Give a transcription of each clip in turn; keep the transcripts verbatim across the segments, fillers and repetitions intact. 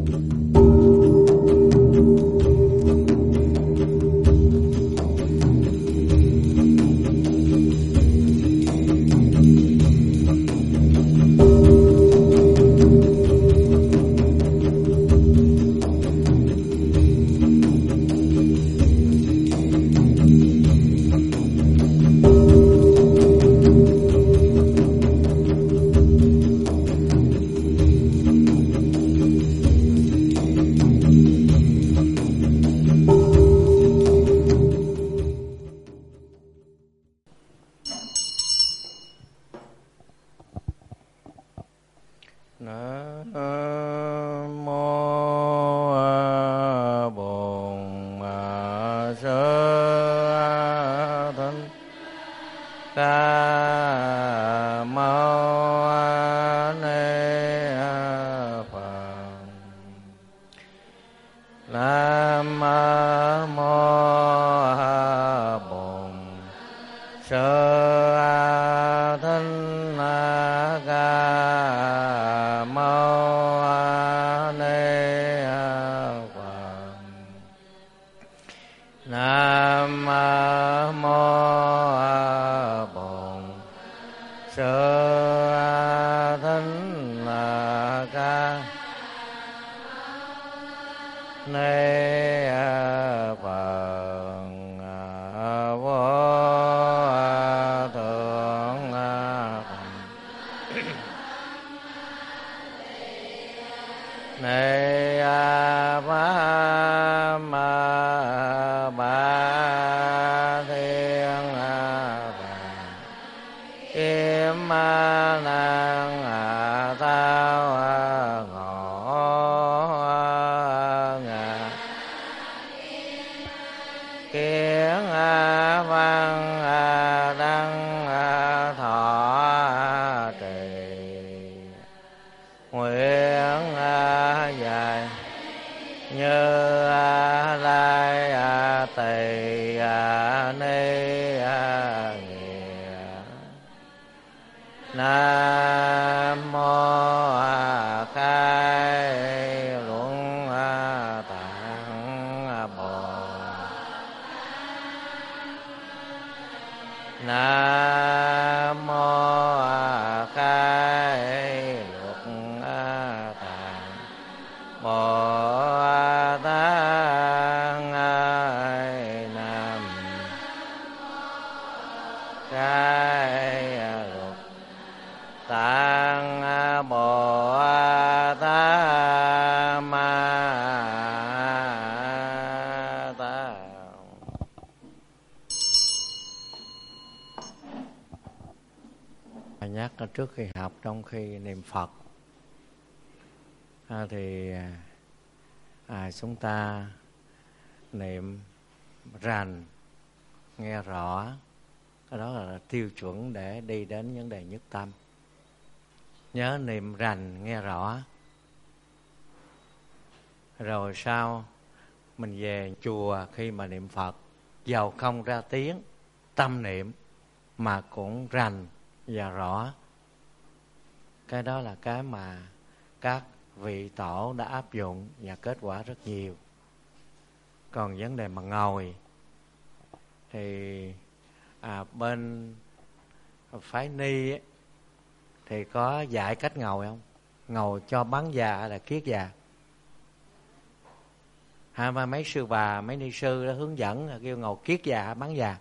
Trước khi học, trong khi niệm Phật à, thì à, chúng ta niệm rành, nghe rõ. Cái đó là tiêu chuẩn để đi đến vấn đề nhất tâm. Nhớ niệm rành, nghe rõ. Rồi sau mình về chùa khi mà niệm Phật, dầu không ra tiếng, tâm niệm mà cũng rành và rõ. Cái đó là cái mà các vị tổ đã áp dụng và kết quả rất nhiều. Còn vấn đề mà ngồi thì à, bên phái Ni ấy, thì có dạy cách ngồi không? Ngồi cho bán già hay là kiết già? Hay mà mấy sư bà, mấy ni sư đó hướng dẫn kêu ngồi kiết già, bán già?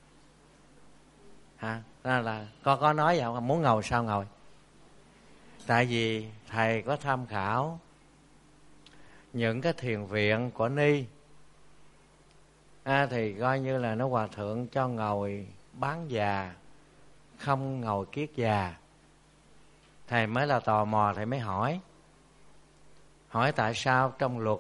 Hả? Đó là có có nói vậy không? Muốn ngồi sao ngồi? Tại vì thầy có tham khảo những cái thiền viện của Ni à, thì coi như là nó hòa thượng cho ngồi bán già, không ngồi kiết già. Thầy mới là tò mò, thầy mới hỏi hỏi tại sao trong luật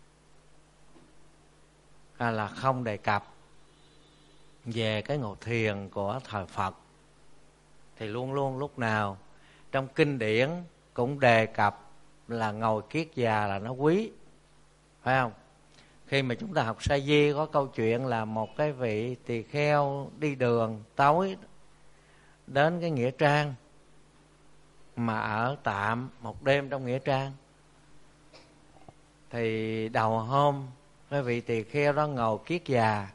à, là không đề cập về cái ngồi thiền của thời Phật, thì luôn luôn lúc nào trong kinh điển cũng đề cập là ngồi kiết già là nó quý, phải không? Khi mà chúng ta học Sa Di có câu chuyện là một cái vị tỳ kheo đi đường tối đến cái nghĩa trang mà ở tạm một đêm trong nghĩa trang. Thì đầu hôm cái vị tỳ kheo đó ngồi kiết già,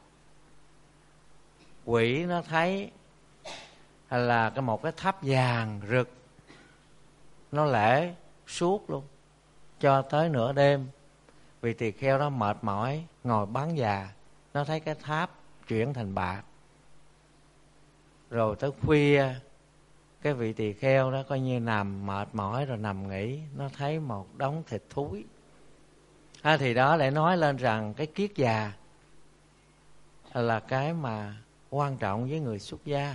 quỷ nó thấy là cái một cái tháp vàng rực, nó lễ suốt luôn cho tới nửa đêm. Vị tỳ kheo đó mệt mỏi ngồi bán già, nó thấy cái tháp chuyển thành bạc. Rồi tới khuya, cái vị tỳ kheo đó coi như nằm mệt mỏi rồi nằm nghỉ, nó thấy một đống thịt thúi. À, thì đó lại nói lên rằng cái kiết già là cái mà quan trọng với người xuất gia.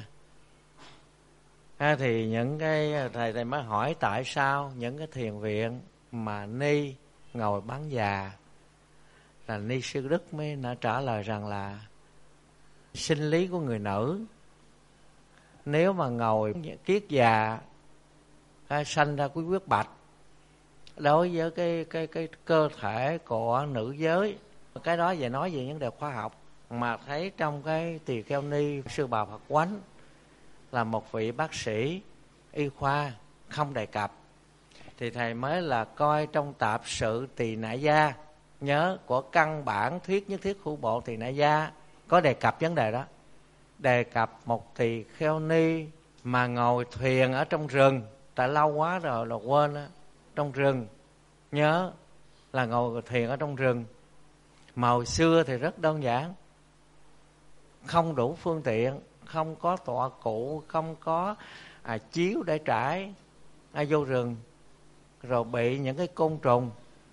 À, thì những cái thầy thầy mới hỏi tại sao những cái thiền viện mà ni ngồi bán già, là ni sư Đức mới đã trả lời rằng là sinh lý của người nữ, nếu mà ngồi kiết già sanh ra quý huyết bạch, đối với cái cái cái cơ thể của nữ giới, cái đó về nói về vấn đề khoa học, mà thấy trong cái tỳ kheo ni sư bà Phật Quánh là một vị bác sĩ y khoa không đề cập, thì thầy mới là coi trong tạp sự Tỳ Nại Gia, nhớ của căn bản thuyết nhất thiết hữu bộ Tỳ Nại Gia có đề cập vấn đề đó. Đề cập một tỳ kheo ni mà ngồi thuyền ở trong rừng, tại lâu quá rồi là quên đó, trong rừng, nhớ là ngồi thuyền ở trong rừng. Mà hồi xưa thì rất đơn giản, không đủ phương tiện, không có tọa cụ, không có à, chiếu để trải, à, vô rừng rồi bị những cái côn trùng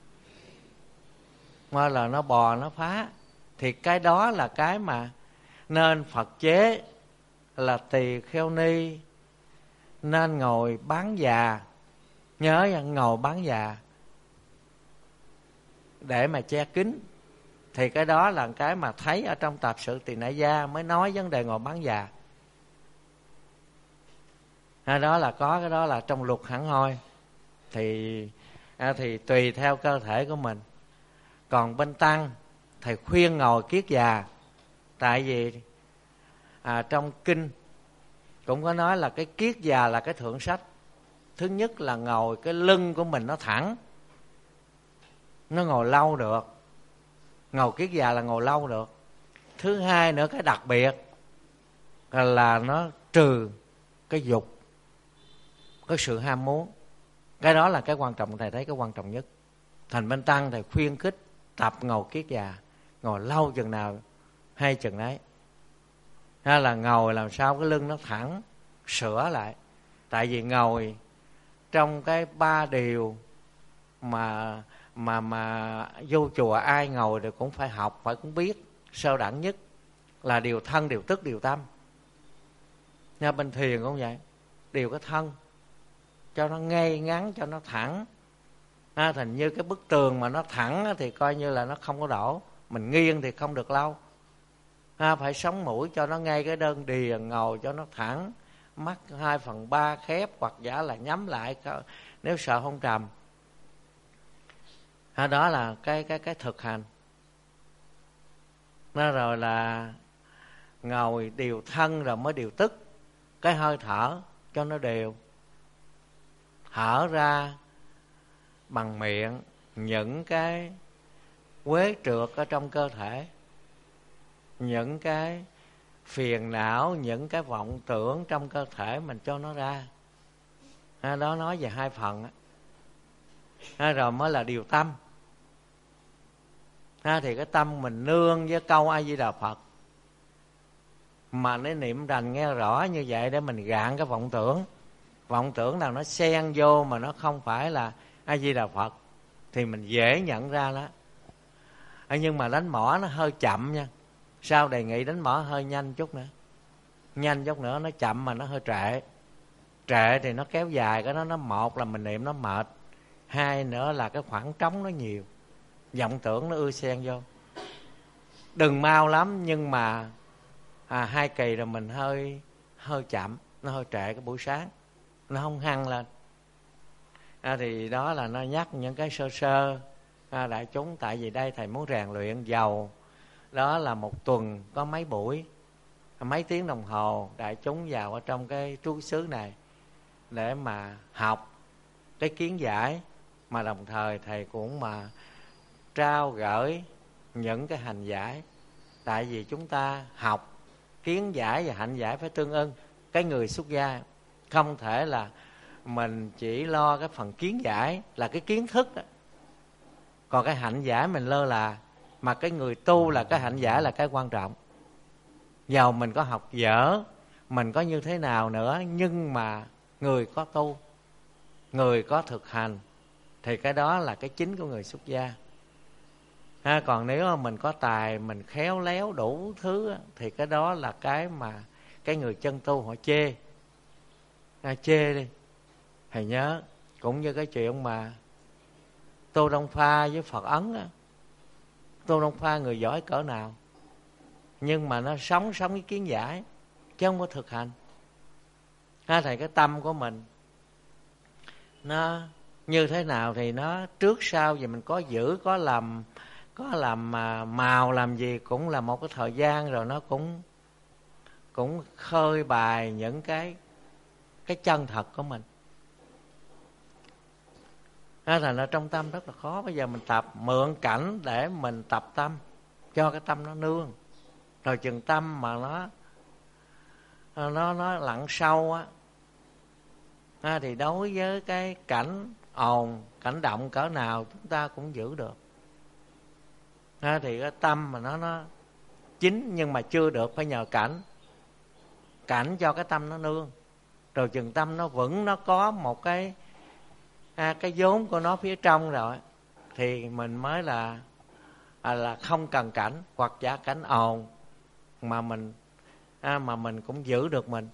mà là nó bò nó phá. Thì cái đó là cái mà nên Phật chế là tỳ kheo ni nên ngồi bán già, nhớ nha, ngồi bán già để mà che kín. Thì cái đó là cái mà thấy ở trong tạp sự Tỳ Nại Gia mới nói vấn đề ngồi bán già. À, đó là có cái đó là trong luật hẳn hoi. Thì à, thì tùy theo cơ thể của mình. Còn bên tăng thầy khuyên ngồi kiết già, tại vì à, trong kinh cũng có nói là cái kiết già là cái thượng sách. Thứ nhất là ngồi cái lưng của mình nó thẳng, nó ngồi lâu được, ngồi kiết già là ngồi lâu được. Thứ hai nữa, cái đặc biệt là nó trừ cái dục, cái sự ham muốn. Cái đó là cái quan trọng, thầy thấy cái quan trọng nhất. Thành bên tăng thầy khuyên khích tập ngồi kiết già, ngồi lâu chừng nào hay chừng đấy. Hay là ngồi làm sao cái lưng nó thẳng, sửa lại. Tại vì ngồi trong cái ba điều mà mà mà vô chùa ai ngồi thì cũng phải học, phải cũng biết. Sơ đẳng nhất là điều thân, điều tức, điều tâm. Nha, bên thiền cũng vậy, điều cái thân cho nó ngay ngắn, cho nó thẳng. À, thành như cái bức tường mà nó thẳng thì coi như là nó không có đổ, mình nghiêng thì không được lâu. À, phải sống mũi cho nó ngay cái đơn đìa, ngồi cho nó thẳng, mắt hai phần ba khép hoặc giả là nhắm lại nếu sợ không trầm. À, đó là cái cái cái thực hành. Nó rồi là ngồi điều thân rồi mới điều tức, cái hơi thở cho nó đều, thở ra bằng miệng những cái quế trượt ở trong cơ thể, những cái phiền não, những cái vọng tưởng trong cơ thể mình cho nó ra. À, đó nói về hai phần á. À, rồi mới là điều tâm. À, thì cái tâm mình nương với câu A Di Đà Phật, mà nó niệm rành nghe rõ như vậy để mình gạn cái vọng tưởng. Vọng tưởng nào nó xen vô mà nó không phải là A Di Đà Phật thì mình dễ nhận ra đó. À, nhưng mà đánh mỏ nó hơi chậm nha. Sao đề nghị đánh mỏ hơi nhanh chút nữa, nhanh chút nữa, nó chậm mà nó hơi trễ. Trễ thì nó kéo dài, cái đó nó một là mình niệm nó mệt, hai nữa là cái khoảng trống nó nhiều, vọng tưởng nó ưa xen vô. Đừng mau lắm, nhưng mà à, hai kỳ rồi mình hơi hơi chậm, nó hơi trễ cái buổi sáng, nó không hăng lên. À, thì đó là nó nhắc những cái sơ sơ à, đại chúng. Tại vì đây thầy muốn rèn luyện giàu đó là một tuần có mấy buổi, mấy tiếng đồng hồ đại chúng vào ở trong cái trú xứ này để mà học cái kiến giải, mà đồng thời thầy cũng mà trao gửi những cái hành giải. Tại vì chúng ta học kiến giải và hạnh giải phải tương ưng. Cái người xuất gia không thể là mình chỉ lo cái phần kiến giải là cái kiến thức đó. Còn cái hạnh giải mình lơ là. Mà cái người tu là cái hạnh giải là cái quan trọng. Dầu mình có học dở, mình có như thế nào nữa, nhưng mà người có tu, người có thực hành, thì cái đó là cái chính của người xuất gia. Ha, còn nếu mà mình có tài, mình khéo léo đủ thứ, thì cái đó là cái mà cái người chân tu họ chê. Ha, chê đi. Thầy nhớ cũng như cái chuyện mà Tô Đông Pha với Phật Ấn á. Tô Đông Pha người giỏi cỡ nào, nhưng mà nó sống sống cái kiến giải chứ không có thực hành. Ha, thầy, cái tâm của mình nó như thế nào thì nó trước sau gì mình có giữ, có làm, có làm mà màu làm gì cũng là một cái thời gian rồi nó cũng cũng khơi bài những cái cái chân thật của mình. Nên là nó trong tâm rất là khó. Bây giờ mình tập mượn cảnh để mình tập tâm, cho cái tâm nó nương. Rồi chừng tâm mà nó nó nó lặn sâu á, à, thì đối với cái cảnh ồn, cảnh động cỡ nào chúng ta cũng giữ được. À, thì cái tâm mà nó nó chính nhưng mà chưa được, phải nhờ cảnh. Cảnh cho cái tâm nó nương. Rồi chừng tâm nó vững, nó có một cái à, cái vốn của nó phía trong rồi, thì mình mới là à, là không cần cảnh hoặc giả cảnh ồn mà mình à, mà mình cũng giữ được mình.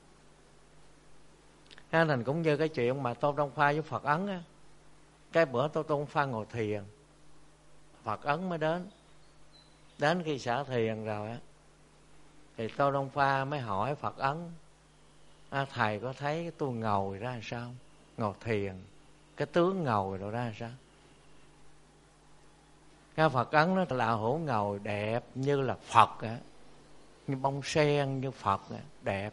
À, nên cũng như cái chuyện mà Tôn Đông Pha với Phật Ấn á. Cái bữa Tôn Đông Pha ngồi thiền, Phật Ấn mới đến. Đến khi xả thiền rồi á, thì Tôn Đông Pha mới hỏi Phật Ấn: à, thầy có thấy tôi ngồi ra làm sao? Ngồi thiền, cái tướng ngồi rồi ra làm sao? Cái Phật Ấn nó là hữu ngồi đẹp như là Phật á, như bông sen như Phật á, đẹp.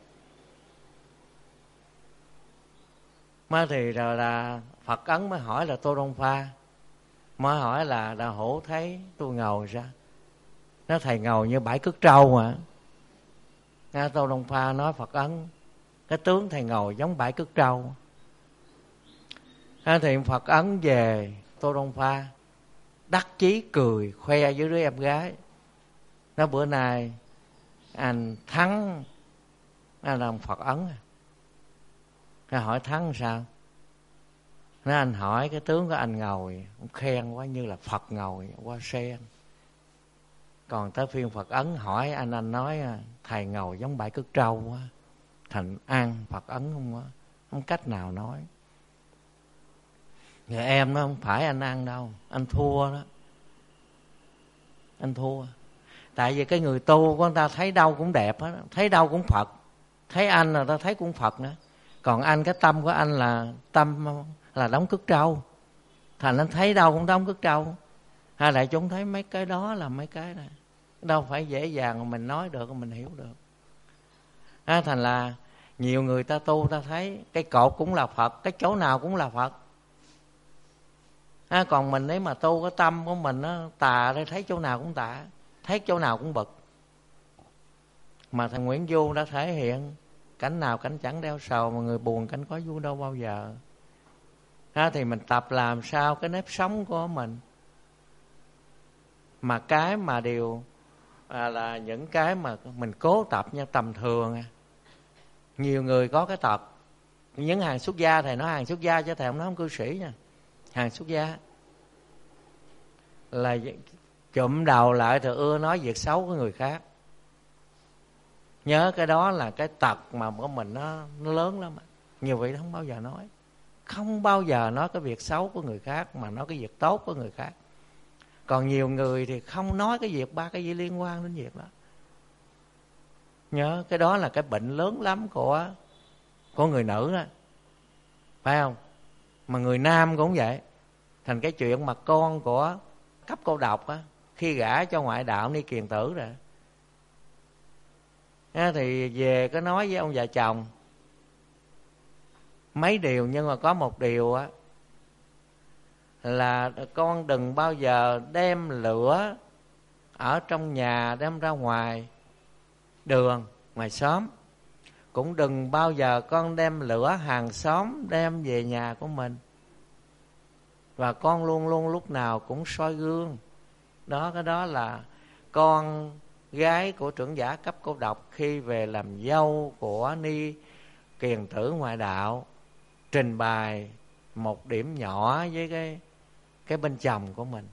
Mà thì rồi là Phật Ấn mới hỏi là Tô Đông Pha, mới hỏi là đạo hữu thấy tôi ngồi ra? Nó thầy ngồi như bãi cước trâu mà. Nghe Tô Đông Pha nói Phật Ấn: cái tướng thầy ngồi giống bãi cước trâu. À, thì Phật Ấn về Tô Đông Pha đắc chí cười khoe với đứa em gái. Nó bữa nay anh thắng anh làm Phật Ấn. Nó hỏi thắng sao? Nó anh hỏi cái tướng của anh ngồi, ông khen quá như là Phật ngồi qua sen. Còn tới phiên Phật Ấn hỏi anh, anh nói thầy ngồi giống bãi cước trâu quá. Thành an Phật Ấn không quá, không cách nào nói. Nhà em nó không phải anh ăn đâu, anh thua đó. Anh thua. Tại vì cái người tu của người ta thấy đâu cũng đẹp hết, thấy đâu cũng Phật. Thấy anh là ta thấy cũng Phật nữa. Còn anh, cái tâm của anh là tâm là đóng cước trâu. Thành anh thấy đâu cũng đóng cước trâu. Hay đại chúng thấy mấy cái đó là mấy cái này đâu phải dễ dàng mà mình nói được, mình hiểu được. À, thành là nhiều người ta tu ta thấy cái cột cũng là Phật, cái chỗ nào cũng là Phật. À, còn mình nếu mà tu cái tâm của mình nó tà, thấy chỗ nào cũng tà, thấy chỗ nào cũng bực. Mà thằng Nguyễn Du đã thể hiện cảnh nào cảnh chẳng đeo sầu, mà người buồn cảnh có vui đâu bao giờ. À, thì mình tập làm sao cái nếp sống của mình mà cái mà điều à, là những cái mà mình cố tập nha, tầm thường à. Nhiều người có cái tập. Những hàng xuất gia, thầy nói hàng xuất gia chứ thầy không nói không cư sĩ nha. Hàng xuất gia là chụm đầu lại rồi ưa nói việc xấu của người khác. Nhớ cái đó là cái tật mà của mình nó, nó lớn lắm. Nhiều vị không bao giờ nói. Không bao giờ nói cái việc xấu của người khác, mà nói cái việc tốt của người khác. Còn nhiều người thì không nói cái việc, ba cái gì liên quan đến việc đó. Nhớ cái đó là cái bệnh lớn lắm của của người nữ đó, phải không? Mà người nam cũng vậy. Thành cái chuyện mà con của cấp cô độc á, khi gả cho ngoại đạo Ni Kiền Tử rồi à, thì về có nói với ông già chồng mấy điều, nhưng mà có một điều á là con đừng bao giờ đem lửa ở trong nhà đem ra ngoài đường, ngoài xóm. Cũng đừng bao giờ con đem lửa hàng xóm đem về nhà của mình. Và con luôn luôn lúc nào cũng soi gương. Đó, cái đó là con gái của trưởng giả cấp cô độc khi về làm dâu của Ni Kiền Tử ngoại đạo trình bày một điểm nhỏ với cái cái bên chồng của mình.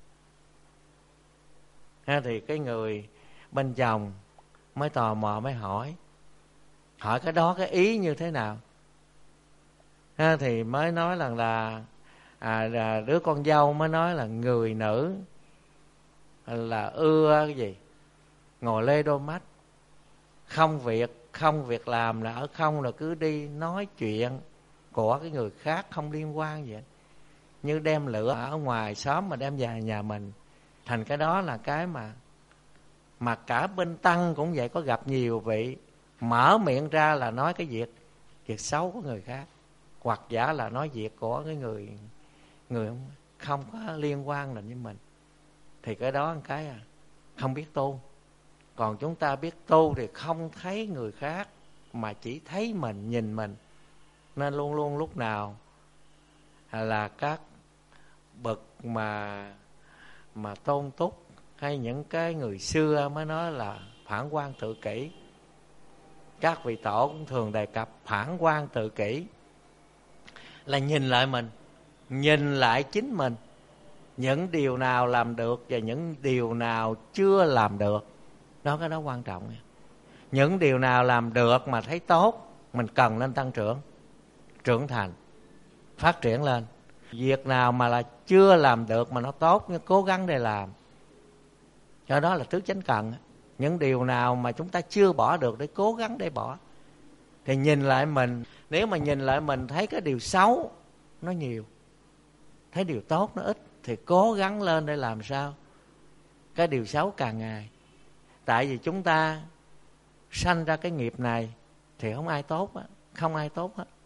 Ha, thì cái người bên chồng mới tò mò mới hỏi hỏi cái đó cái ý như thế nào. Ha, thì mới nói rằng là, à, là đứa con dâu mới nói là người nữ là ưa cái gì ngồi lê đôi mắt, không việc không việc làm là ở không, là cứ đi nói chuyện của cái người khác không liên quan gì, như đem lửa ở ngoài xóm mà đem về nhà mình. Thành cái đó là cái mà mà cả bên tăng cũng vậy, có gặp nhiều vị mở miệng ra là nói cái việc việc xấu của người khác, hoặc giả là nói việc của cái người người không có liên quan là với mình. Thì cái đó một cái à không biết tu. Còn chúng ta biết tu thì không thấy người khác mà chỉ thấy mình, nhìn mình. Nên luôn luôn lúc nào là các bậc mà mà tôn túc hay những cái người xưa mới nói là phản quan tự kỷ. Các vị tổ cũng thường đề cập phản quan tự kỷ là nhìn lại mình, nhìn lại chính mình, những điều nào làm được và những điều nào chưa làm được. Đó, cái đó quan trọng. Những điều nào làm được mà thấy tốt, mình cần lên tăng trưởng, trưởng thành, phát triển lên. Việc nào mà là chưa làm được mà nó tốt, nhưng cố gắng để làm. Do đó là tứ chánh cần. Những điều nào mà chúng ta chưa bỏ được để cố gắng để bỏ. Thì nhìn lại mình, nếu mà nhìn lại mình thấy cái điều xấu nó nhiều, thấy điều tốt nó ít, thì cố gắng lên để làm sao cái điều xấu càng ngày. Tại vì chúng ta sanh ra cái nghiệp này thì không ai tốt hết, không ai tốt hết.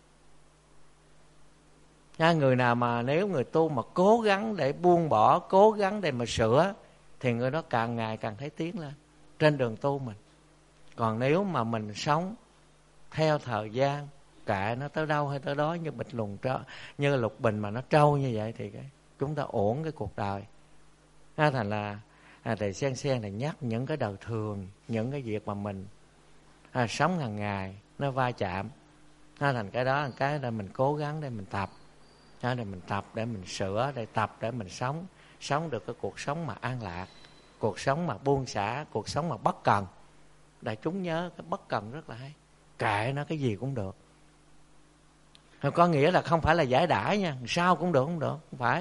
Nha, người nào mà nếu người tu mà cố gắng để buông bỏ, cố gắng để mà sửa, thì người đó càng ngày càng thấy tiến lên trên đường tu mình. Còn nếu mà mình sống theo thời gian, kệ nó tới đâu hay tới đó, như bịch lùng trâu, như lục bình mà nó trâu như vậy, thì cái, chúng ta ổn cái cuộc đời. Ha, thành là à, thầy Sen Sen này nhắc những cái đời thường, những cái việc mà mình à, sống hàng ngày nó va chạm. Ha, thành cái đó là cái để mình cố gắng để mình tập. Ha, để mình tập để mình sửa, để tập để mình sống sống được cái cuộc sống mà an lạc, cuộc sống mà buông xả, cuộc sống mà bất cần. Đại chúng nhớ cái bất cần rất là hay, kệ nó cái gì cũng được. Có nghĩa là không phải là giải đãi nha, sao cũng được không được, không phải.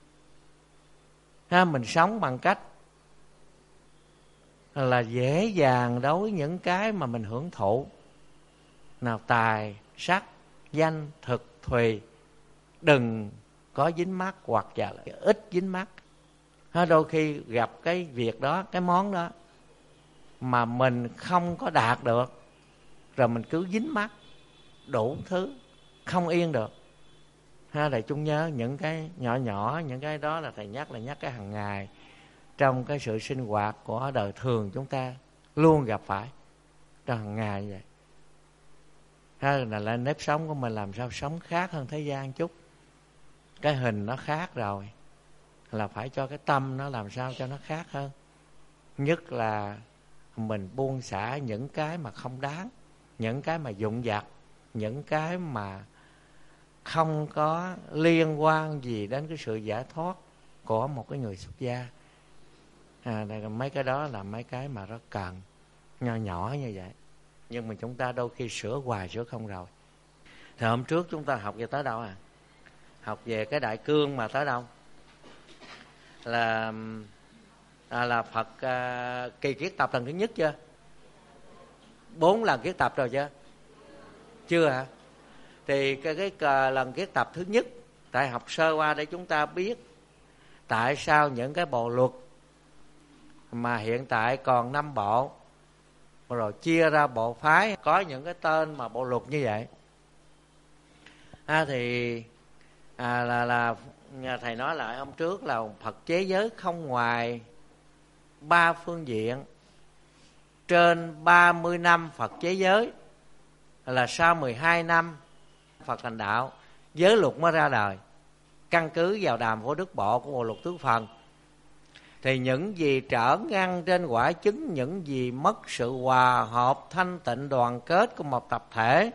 Ha, mình sống bằng cách là dễ dàng đối với những cái mà mình hưởng thụ, nào tài, sắc, danh, thực, thùy, đừng có dính mắc, hoặc là ít dính mắc. Ha, đôi khi gặp cái việc đó, cái món đó mà mình không có đạt được, rồi mình cứ dính mắc đủ thứ, không yên được. Ha, đại chúng nhớ những cái nhỏ nhỏ, những cái đó là thầy nhắc là nhắc cái hàng ngày trong cái sự sinh hoạt của đời thường chúng ta luôn gặp phải trong hàng ngày vậy. Ha, là, là nếp sống của mình làm sao sống khác hơn thế gian chút. Cái hình nó khác rồi, là phải cho cái tâm nó làm sao cho nó khác hơn. Nhất là mình buông xả những cái mà không đáng, những cái mà dụng vặt, những cái mà không có liên quan gì đến cái sự giải thoát của một cái người xuất gia. À, mấy cái đó là mấy cái mà rất cần, nhỏ nhỏ như vậy. Nhưng mà chúng ta đôi khi sửa hoài sửa không rồi. Thì hôm trước chúng ta học về tới đâu à? Học về cái đại cương mà tới đâu? Là à, là Phật à, kỳ kiết tập lần thứ nhất chưa? Bốn lần kiết tập rồi chưa? Chưa hả? Thì cái, cái, cái lần kiết tập thứ nhất, tại học sơ qua để chúng ta biết tại sao những cái bộ luật mà hiện tại còn năm bộ, rồi chia ra bộ phái có những cái tên mà bộ luật như vậy. À, thì à, là là nhà thầy nói lại hôm trước là Phật chế giới không ngoài ba phương diện. Trên ba mươi năm Phật chế giới là sau mười hai năm Phật thành đạo, giới luật mới ra đời, căn cứ vào Đàm Phổ Đức Bộ của Bộ Luật Tứ Phần. Thì những gì trở ngăn trên quả chứng, những gì mất sự hòa hợp thanh tịnh đoàn kết của một tập thể,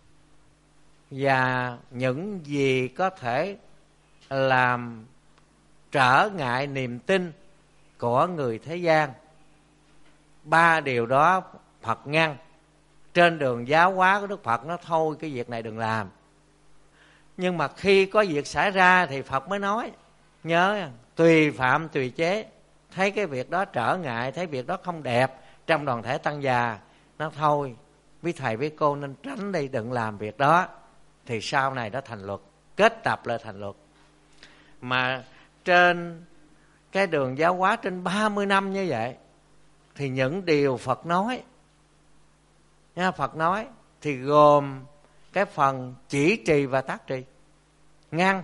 và những gì có thể làm trở ngại niềm tin của người thế gian, ba điều đó Phật ngăn. Trên đường giáo hóa của Đức Phật nó thôi cái việc này đừng làm. Nhưng mà khi có việc xảy ra thì Phật mới nói, nhớ tùy phạm tùy chế. Thấy cái việc đó trở ngại, thấy việc đó không đẹp trong đoàn thể tăng già, nó thôi với thầy với cô nên tránh đi, đừng làm việc đó. Thì sau này nó thành luật, kết tập lại thành luật. Mà trên cái đường giáo hóa trên ba mươi năm như vậy, thì những điều Phật nói nha, Phật nói thì gồm cái phần chỉ trì và tác trì, ngăn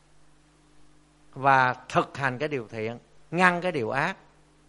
và thực hành cái điều thiện, ngăn cái điều ác.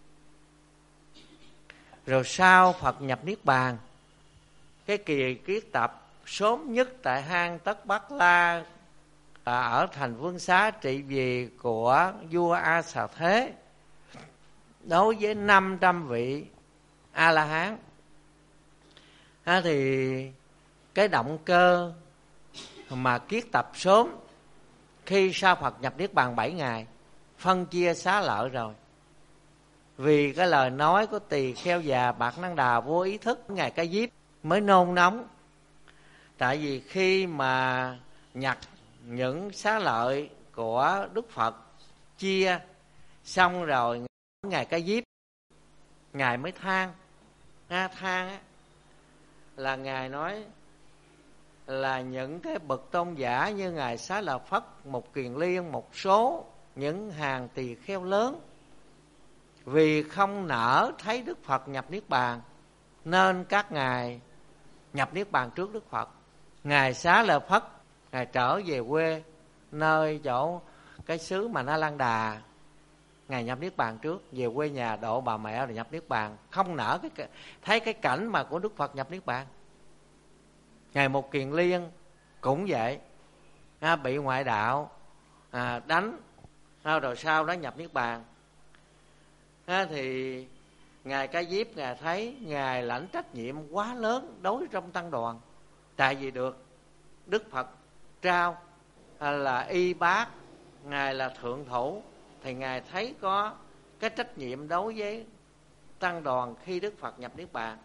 Rồi sau Phật nhập Niết Bàn, cái kỳ kiết tập sớm nhất tại hang Tất Bắc La ở thành Vương Xá trị vì của vua A Xà Thế, đối với năm trăm vị A La Hán. À, thì cái động cơ mà kiết tập sớm khi sau Phật nhập Niết Bàn bảy ngày, phân chia xá lợi rồi. Vì cái lời nói của Tỳ Kheo già Bạc Năng Đà vô ý thức, Ngài Ca Diếp mới nôn nóng. Tại vì khi mà nhặt những xá lợi của Đức Phật chia xong rồi, Ngài Ca Diếp Ngài mới than. Nga than á, là Ngài nói là những cái bậc tôn giả như Ngài Xá Lợi Phất, một Kiền Liên, một số những hàng tỳ kheo lớn, vì không nỡ thấy Đức Phật nhập Niết Bàn nên các ngài nhập Niết Bàn trước Đức Phật. Ngài Xá Lợi Phất Ngài trở về quê, nơi chỗ cái xứ mà Na Lan Đà, Ngài nhập Niết Bàn trước, về quê nhà độ bà mẹ rồi nhập Niết Bàn. Không nỡ cái, thấy cái cảnh mà của Đức Phật nhập Niết Bàn. Ngài Một Kiền Liên cũng vậy, à, bị ngoại đạo à, đánh, à, rồi sau đó nhập Niết Bàn. À, thì Ngài Ca Diếp Ngài thấy Ngài lãnh trách nhiệm quá lớn đối trong tăng đoàn. Tại vì được Đức Phật trao à, là y bác, Ngài là thượng thủ, thì Ngài thấy có cái trách nhiệm đối với tăng đoàn khi Đức Phật nhập Niết Bàn.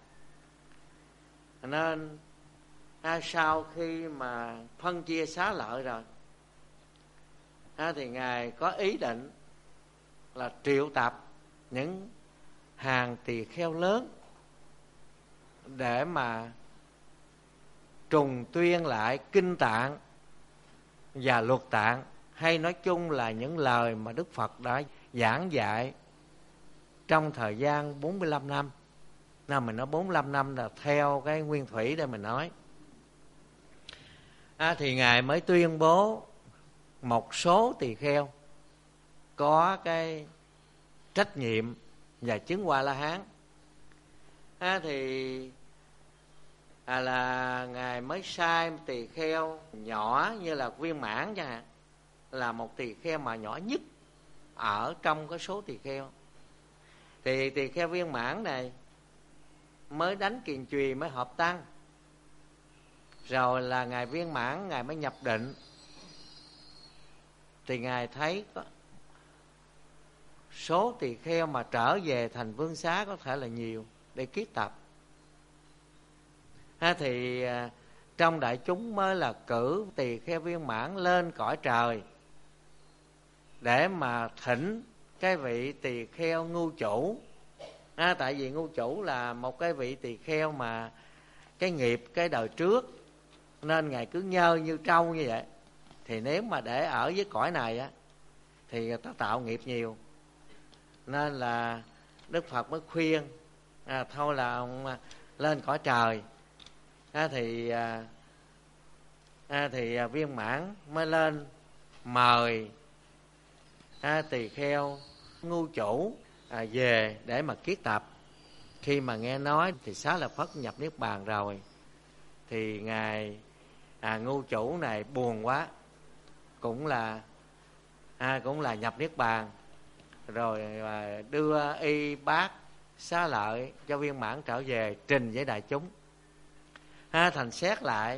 Nên à, sau khi mà phân chia xá lợi rồi, à, thì Ngài có ý định là triệu tập những hàng tỳ kheo lớn để mà trùng tuyên lại kinh tạng và luật tạng, hay nói chung là những lời mà Đức Phật đã giảng dạy trong thời gian bốn mươi lăm năm. Nào mình nói bốn mươi lăm năm là theo cái nguyên thủy để mình nói. À, thì Ngài mới tuyên bố một số tỳ kheo có cái trách nhiệm và chứng qua La Hán. À, thì à, là Ngài mới sai tỳ kheo nhỏ như là Viên Mãn chẳng hạn, là một tỳ kheo mà nhỏ nhất ở trong cái số tỳ kheo. Thì tỳ kheo Viên Mãn này mới đánh kiền chùy, mới hợp tăng. Rồi là Ngài Viên Mãn Ngài mới nhập định. Thì Ngài thấy có số tỳ kheo mà trở về thành Vương Xá có thể là nhiều để kiết tập. Ha, thì à, trong đại chúng mới là cử tỳ kheo Viên Mãn lên cõi trời để mà thỉnh cái vị tỳ kheo Ngưu Chủ. À, tại vì Ngưu Chủ là một cái vị tỳ kheo mà cái nghiệp cái đời trước, nên Ngài cứ nhơ như trâu như vậy. Thì nếu mà để ở với cõi này á, thì người ta tạo nghiệp nhiều. Nên là Đức Phật mới khuyên à, thôi là ông lên cõi trời. À, thì à, à, thì Viên Mãn mới lên mời à, tỳ kheo ngu chủ à, về để mà kiết tập. Khi mà nghe nói thì Xá Lợi Phất nhập niết bàn rồi, thì ngài à, ngu chủ này buồn quá, cũng là à, cũng là nhập niết bàn rồi, à, đưa y bát xá lợi cho viên mãn trở về trình với đại chúng. Ha, thành xét lại,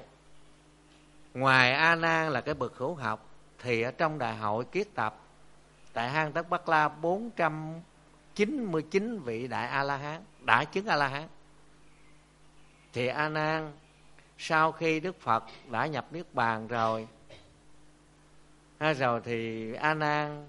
ngoài A Nan là cái bậc hữu học, thì ở trong đại hội kiết tập tại hang Tất Bắc La bốn trăm chín mươi chín vị đại A La Hán đã chứng A La Hán. Thì A Nan sau khi Đức Phật đã nhập niết bàn rồi, ha, rồi thì A Nan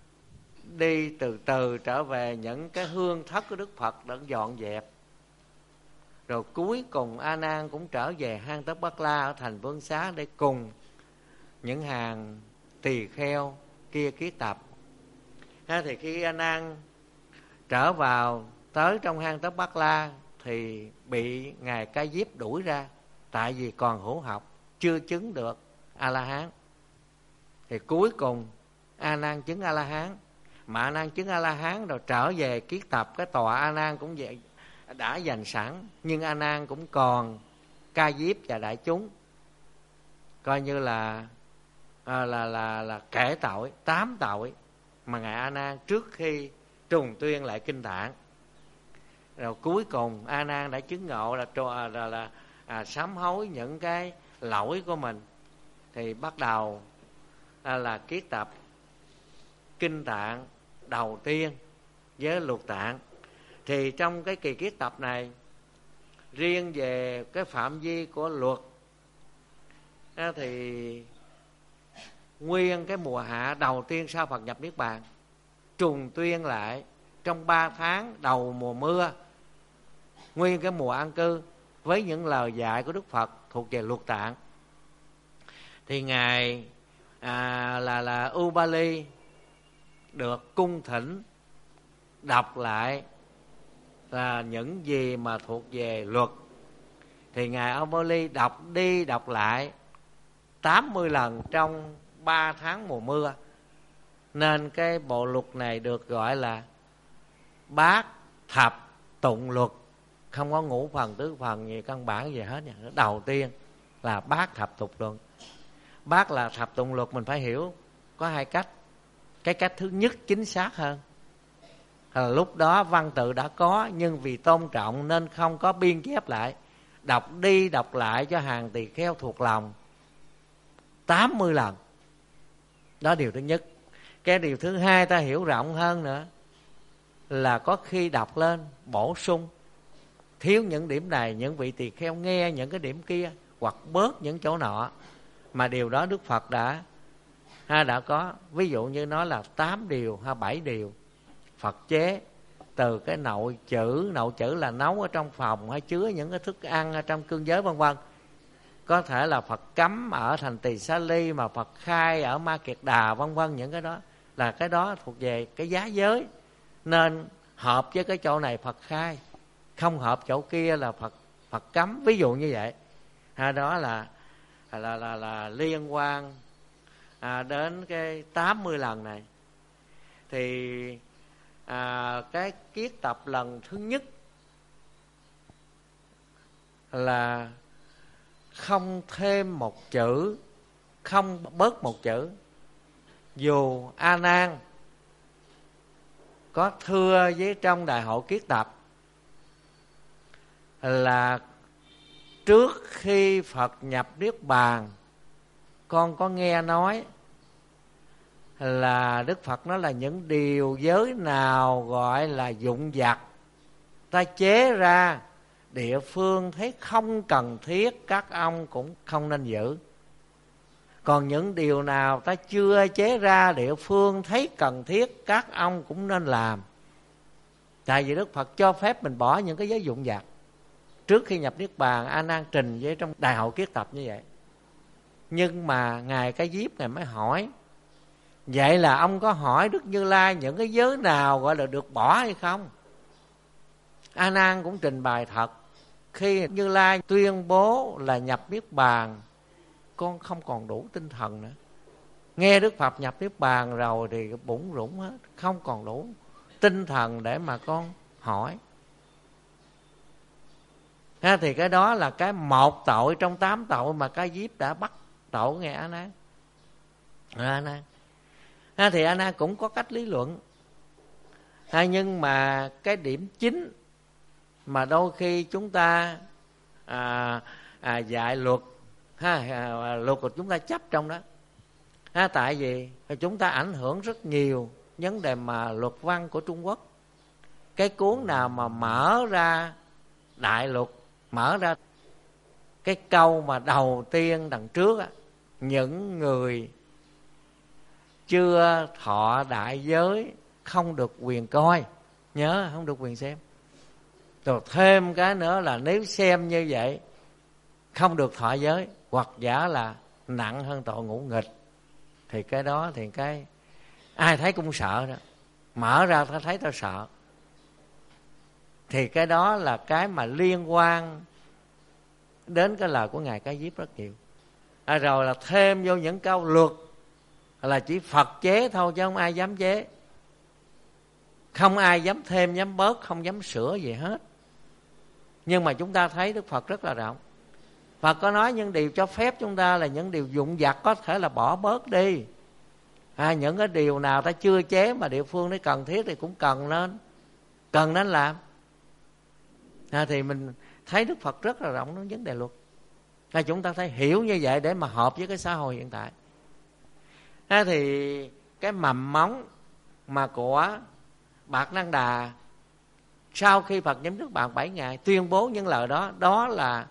đi từ từ trở về những cái hương thất của Đức Phật đã dọn dẹp. Rồi cuối cùng A Nan cũng trở về hang Tất Bắc La ở thành Vương Xá để cùng những hàng tỳ kheo kia kiết tập. Ha, thì khi A Nan trở vào tới trong hang Tất Bắc La thì bị ngài Ca Diếp đuổi ra, tại vì còn hữu học, chưa chứng được A La Hán. Thì cuối cùng A Nan chứng A La Hán. Mà A Nan chứng A La Hán rồi trở về kiết tập, cái tòa A Nan cũng vậy, đã dành sẵn, nhưng A Nan cũng còn Ca Diếp và đại chúng coi như là à, là là là kể tội tám tội mà ngài A Nan trước khi trùng tuyên lại kinh Tạng. Rồi cuối cùng A Nan đã chứng ngộ là là, là, là à, sám hối những cái lỗi của mình, thì bắt đầu à, là kiết tập kinh Tạng đầu tiên với Lục Tạng. Thì trong cái kỳ kiết tập này, riêng về cái phạm vi của luật à, thì nguyên cái mùa hạ đầu tiên sau Phật nhập niết bàn, trùng tuyên lại trong ba tháng đầu mùa mưa, nguyên cái mùa an cư, với những lời dạy của Đức Phật thuộc về Luật Tạng. Thì ngài à, là là Ubali được cung thỉnh đọc lại là những gì mà thuộc về luật. Thì ngài Ubali đọc đi đọc lại tám mươi lần trong ba tháng mùa mưa, nên cái bộ luật này được gọi là Bát Thập Tụng Luật, không có ngũ phần tứ phần gì căn bản gì hết. Đầu tiên là Bát Thập Tụng Luật. Bát là thập tụng luật, mình phải hiểu có hai cách. Cái cách thứ nhất chính xác hơn là lúc đó văn tự đã có, nhưng vì tôn trọng nên không có biên chép lại, đọc đi đọc lại cho hàng tỳ kheo thuộc lòng tám mươi lần. Đó điều thứ nhất. Cái điều thứ hai ta hiểu rộng hơn nữa là có khi đọc lên bổ sung, thiếu những điểm này những vị tỳ kheo nghe những cái điểm kia, hoặc bớt những chỗ nọ, mà điều đó Đức Phật đã ha, đã có. Ví dụ như nói là tám điều hay bảy điều Phật chế, từ cái nội chữ, nội chữ là nấu ở trong phòng hay chứa những cái thức ăn ở trong cương giới vân vân. Có thể là Phật cấm ở thành Tỳ Xá Ly, mà Phật khai ở Ma Kiệt Đà vân vân. Những cái đó là cái đó thuộc về cái giá giới, nên hợp với cái chỗ này Phật khai, không hợp chỗ kia là Phật Phật cấm, ví dụ như vậy. Ha, đó là là là là, là liên quan à, đến cái tám mươi lần này. Thì à, cái kiết tập lần thứ nhất là không thêm một chữ, không bớt một chữ. Dù A Nan có thưa với trong đại hội kiết tập là trước khi Phật nhập niết bàn, con có nghe nói là Đức Phật nói là những điều giới nào gọi là dụng vặt ta chế ra, địa phương thấy không cần thiết các ông cũng không nên giữ. Còn những điều nào ta chưa chế ra, địa phương thấy cần thiết các ông cũng nên làm. Tại vì Đức Phật cho phép mình bỏ những cái giới dụng vặt. Trước khi nhập niết bàn, A Nan trình với trong đại hội kiết tập như vậy. Nhưng mà ngài Ca Diếp ngài mới hỏi, vậy là ông có hỏi Đức Như Lai những cái giới nào gọi là được bỏ hay không? A Nan cũng trình bày thật. Khi Như Lai tuyên bố là nhập niết bàn, con không còn đủ tinh thần nữa. Nghe Đức Phật nhập Niết Bàn rồi thì bủn rủn hết, không còn đủ tinh thần để mà con hỏi. Ha, thì cái đó là cái một tội trong tám tội mà Ca Diếp đã bắt tội nghe A Nan. A Nan. Ha, thì A Nan cũng có cách lý luận. Ha, nhưng mà cái điểm chính mà đôi khi chúng ta à, à, dạy luật, ha, à, luật của chúng ta chấp trong đó. Ha, tại vì chúng ta ảnh hưởng rất nhiều vấn đề mà luật văn của Trung Quốc. Cái cuốn nào mà mở ra đại luật, mở ra cái câu mà đầu tiên đằng trước á, những người chưa thọ đại giới không được quyền coi, nhớ không được quyền xem. Rồi thêm cái nữa là nếu xem như vậy không được thọ giới, hoặc giả là nặng hơn tội ngũ nghịch. Thì cái đó thì cái ai thấy cũng sợ đó, mở ra ta thấy ta sợ. Thì cái đó là cái mà liên quan đến cái lời của Ngài Ca Diếp rất nhiều. À, rồi là thêm vô những câu luật là chỉ Phật chế thôi chứ không ai dám chế, không ai dám thêm dám bớt, không dám sửa gì hết. Nhưng mà chúng ta thấy Đức Phật rất là rộng. Phật có nói những điều cho phép chúng ta là những điều dụng vặt có thể là bỏ bớt đi. À, những cái điều nào ta chưa chế mà địa phương đấy cần thiết thì cũng cần nên cần nên làm. À, thì mình thấy Đức Phật rất là rộng trong vấn đề luật. À, chúng ta phải hiểu như vậy để mà hợp với cái xã hội hiện tại. À, thì cái mầm móng mà của Bạt Năng Đà sau khi Phật nhắm Niết Bàn bảy ngày tuyên bố những lời đó, đó là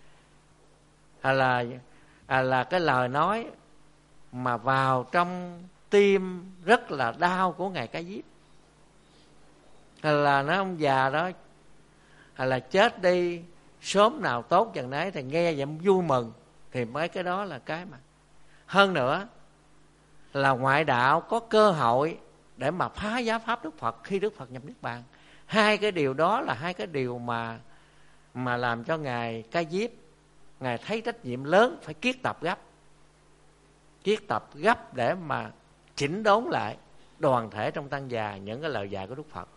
à, là à, là cái lời nói mà vào trong tim rất là đau của Ngài Ca Diếp. Là nói ông già đó là chết đi sớm nào tốt chừng đấy, thì nghe vậy vui mừng. Thì mấy cái đó là cái mà hơn nữa là ngoại đạo có cơ hội để mà phá giá pháp Đức Phật khi Đức Phật nhập Niết Bàn. Hai cái điều đó là hai cái điều mà mà làm cho Ngài Ca Diếp, Ngài thấy trách nhiệm lớn phải kiết tập gấp, kiết tập gấp để mà chỉnh đốn lại đoàn thể trong tăng già những cái lời dạy của Đức Phật.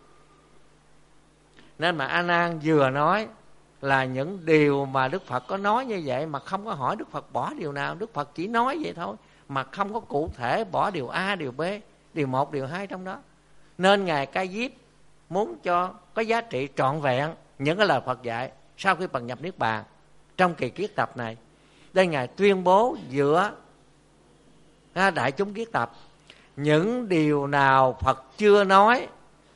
Nên mà A Nan vừa nói là những điều mà Đức Phật có nói như vậy mà không có hỏi Đức Phật bỏ điều nào. Đức Phật chỉ nói vậy thôi mà không có cụ thể bỏ điều A, điều B, điều một, điều hai trong đó. Nên Ngài Ca Diếp muốn cho có giá trị trọn vẹn những cái lời Phật dạy sau khi Phật nhập Niết Bàn trong kỳ kiết tập này. Đây Ngài tuyên bố giữa đại chúng kiết tập, những điều nào Phật chưa nói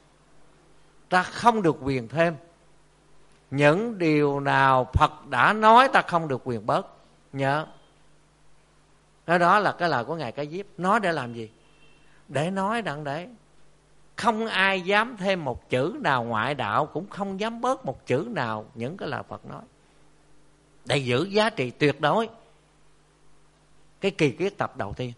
ta không được quyền thêm, những điều nào Phật đã nói ta không được quyền bớt. Nhớ đó là cái lời của Ngài Ca Diếp. Nói để làm gì? Để nói đặng để không ai dám thêm một chữ nào, ngoại đạo cũng không dám bớt một chữ nào những cái lời Phật nói, để giữ giá trị tuyệt đối cái kỳ kiết tập đầu tiên.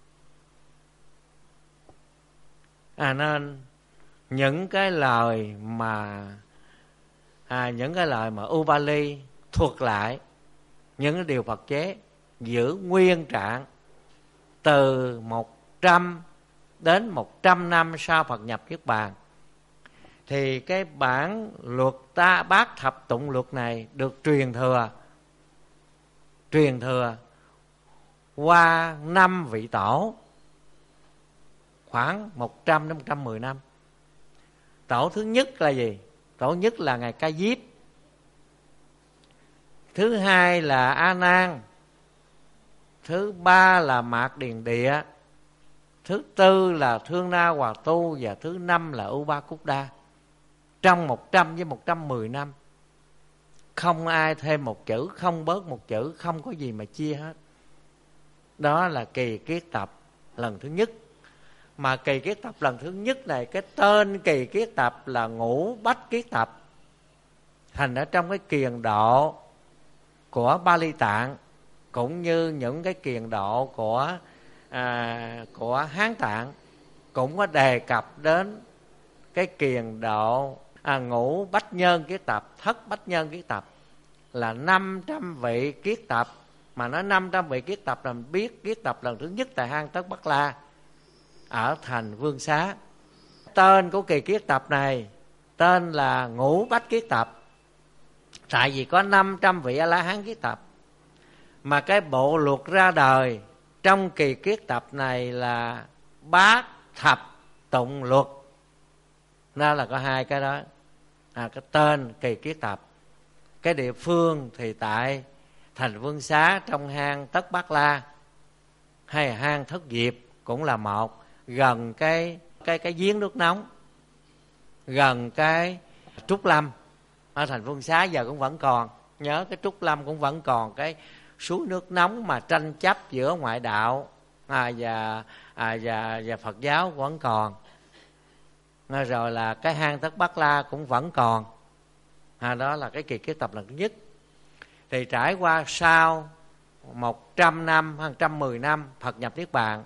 À, nên những cái lời mà à, những cái lời mà Ubali thuật lại những cái điều Phật chế giữ nguyên trạng từ một trăm đến một trăm năm sau Phật nhập Niết Bàn, thì cái bản luật ta bát thập tụng luật này được truyền thừa truyền thừa qua năm vị tổ, khoảng một trăm đến một trăm mười năm. Tổ thứ nhất là gì? Tổ nhất là Ngài Ca Diếp, thứ hai là A Nan, thứ ba là Mạc Điền Địa, thứ tư là Thương Na Hòa Tu, và thứ năm là U Ba Cúc Đa. Trong một trăm với một trăm mười năm, không ai thêm một chữ, không bớt một chữ, không có gì mà chia hết. Đó là kỳ kiết tập lần thứ nhất. Mà kỳ kiết tập lần thứ nhất này, cái tên kỳ kiết tập là Ngũ Bách Kiết Tập. Thành ở trong cái kiền độ của Bali Tạng, cũng như những cái kiền độ của à, của Hán Tạng, cũng có đề cập đến cái kiền độ à, Ngũ Bách Nhân Kiết Tập, Thất Bách Nhân Kiết Tập, là năm trăm vị kiết tập Mà nói năm trăm vị kiết tập là mình biết kiết tập lần thứ nhất tại hang Tất Bắc La ở thành Vương Xá. Tên của kỳ kiết tập này tên là Ngũ Bách Kiết Tập, tại vì có năm trăm vị A La Hán kiết tập. Mà cái bộ luật ra đời trong kỳ kiết tập này là Bát Thập Tụng Luật, nó là có hai cái đó. À, cái tên kỳ kiết tập, cái địa phương thì tại thành Vương Xá trong hang Tất Bắc La hay hang Thất Diệp cũng là một, gần cái cái cái giếng nước nóng, gần cái Trúc Lâm. Ở thành Vương Xá giờ cũng vẫn còn, nhớ cái Trúc Lâm cũng vẫn còn cái suối nước nóng mà tranh chấp giữa ngoại đạo à, và, à, và và Phật giáo vẫn còn. À, rồi là cái hang Tất Bắc La cũng vẫn còn. À, đó là cái kỳ kiết tập lần thứ nhất. Thì trải qua sau một trăm năm hay một trăm mười năm Phật nhập Niết Bàn,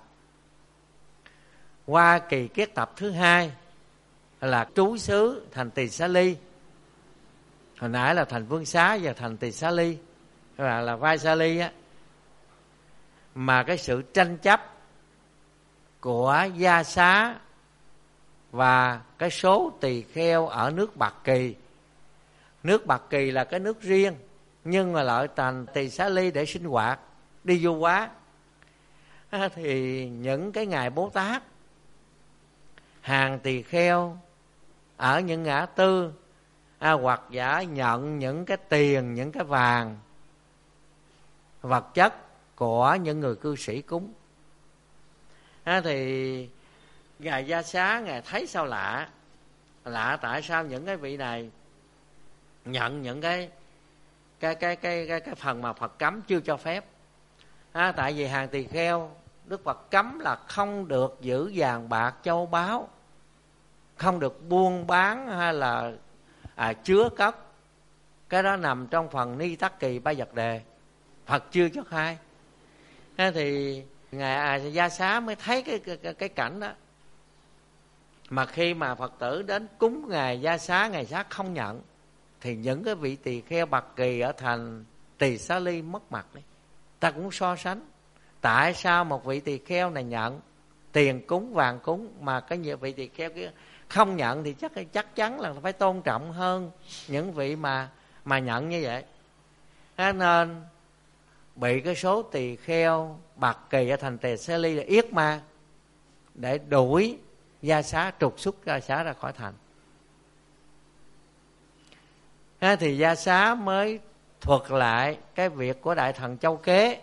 qua kỳ kiết tập thứ hai là trú xứ thành Tỳ Xá Ly. Hồi nãy là thành Vương Xá, giờ thành Tỳ Xá Ly là, là Vai Sa Ly á. Mà cái sự tranh chấp của Gia Xá và cái số tỳ kheo ở nước Bạc Kỳ. Nước Bạc Kỳ là cái nước riêng, nhưng mà lại thành Tỳ Xá Ly để sinh hoạt, đi du hóa. À, thì những cái ngài Bố Tát, hàng tỳ kheo ở những ngã tư, à, hoặc giả nhận những cái tiền, những cái vàng, vật chất của những người cư sĩ cúng. À, thì ngài Gia Xá ngài thấy sao lạ, lạ tại sao những cái vị này nhận những cái cái cái cái cái, cái phần mà Phật cấm chưa cho phép. À, tại vì hàng tỳ kheo Đức Phật cấm là không được giữ vàng bạc châu báu, không được buôn bán hay là à, chứa cất. Cái đó nằm trong phần Ni Tắc Kỳ Ba Vật Đề, Phật chưa cho khai. Thế thì ngài Gia Xá mới thấy cái, cái, cái cảnh đó. Mà khi mà Phật tử đến cúng ngài Gia Xá, ngài Xá không nhận, thì những cái vị tỳ kheo Bạc Kỳ ở thành Tỳ Xá Ly mất mặt đấy. Ta cũng so sánh, tại sao một vị tỳ kheo này nhận tiền cúng, vàng cúng, mà cái nhiều vị tỳ kheo kia không nhận, thì chắc chắc chắn là phải tôn trọng hơn những vị mà mà nhận như vậy. Thế nên bị cái số tỳ kheo Bạc Kỳ ở thành Tỳ Xá Ly là yết ma để đuổi Gia Xá, trục xuất Gia Xá ra khỏi thành. Thế thì Gia Xá mới thuật lại cái việc của Đại Thần Châu Kế.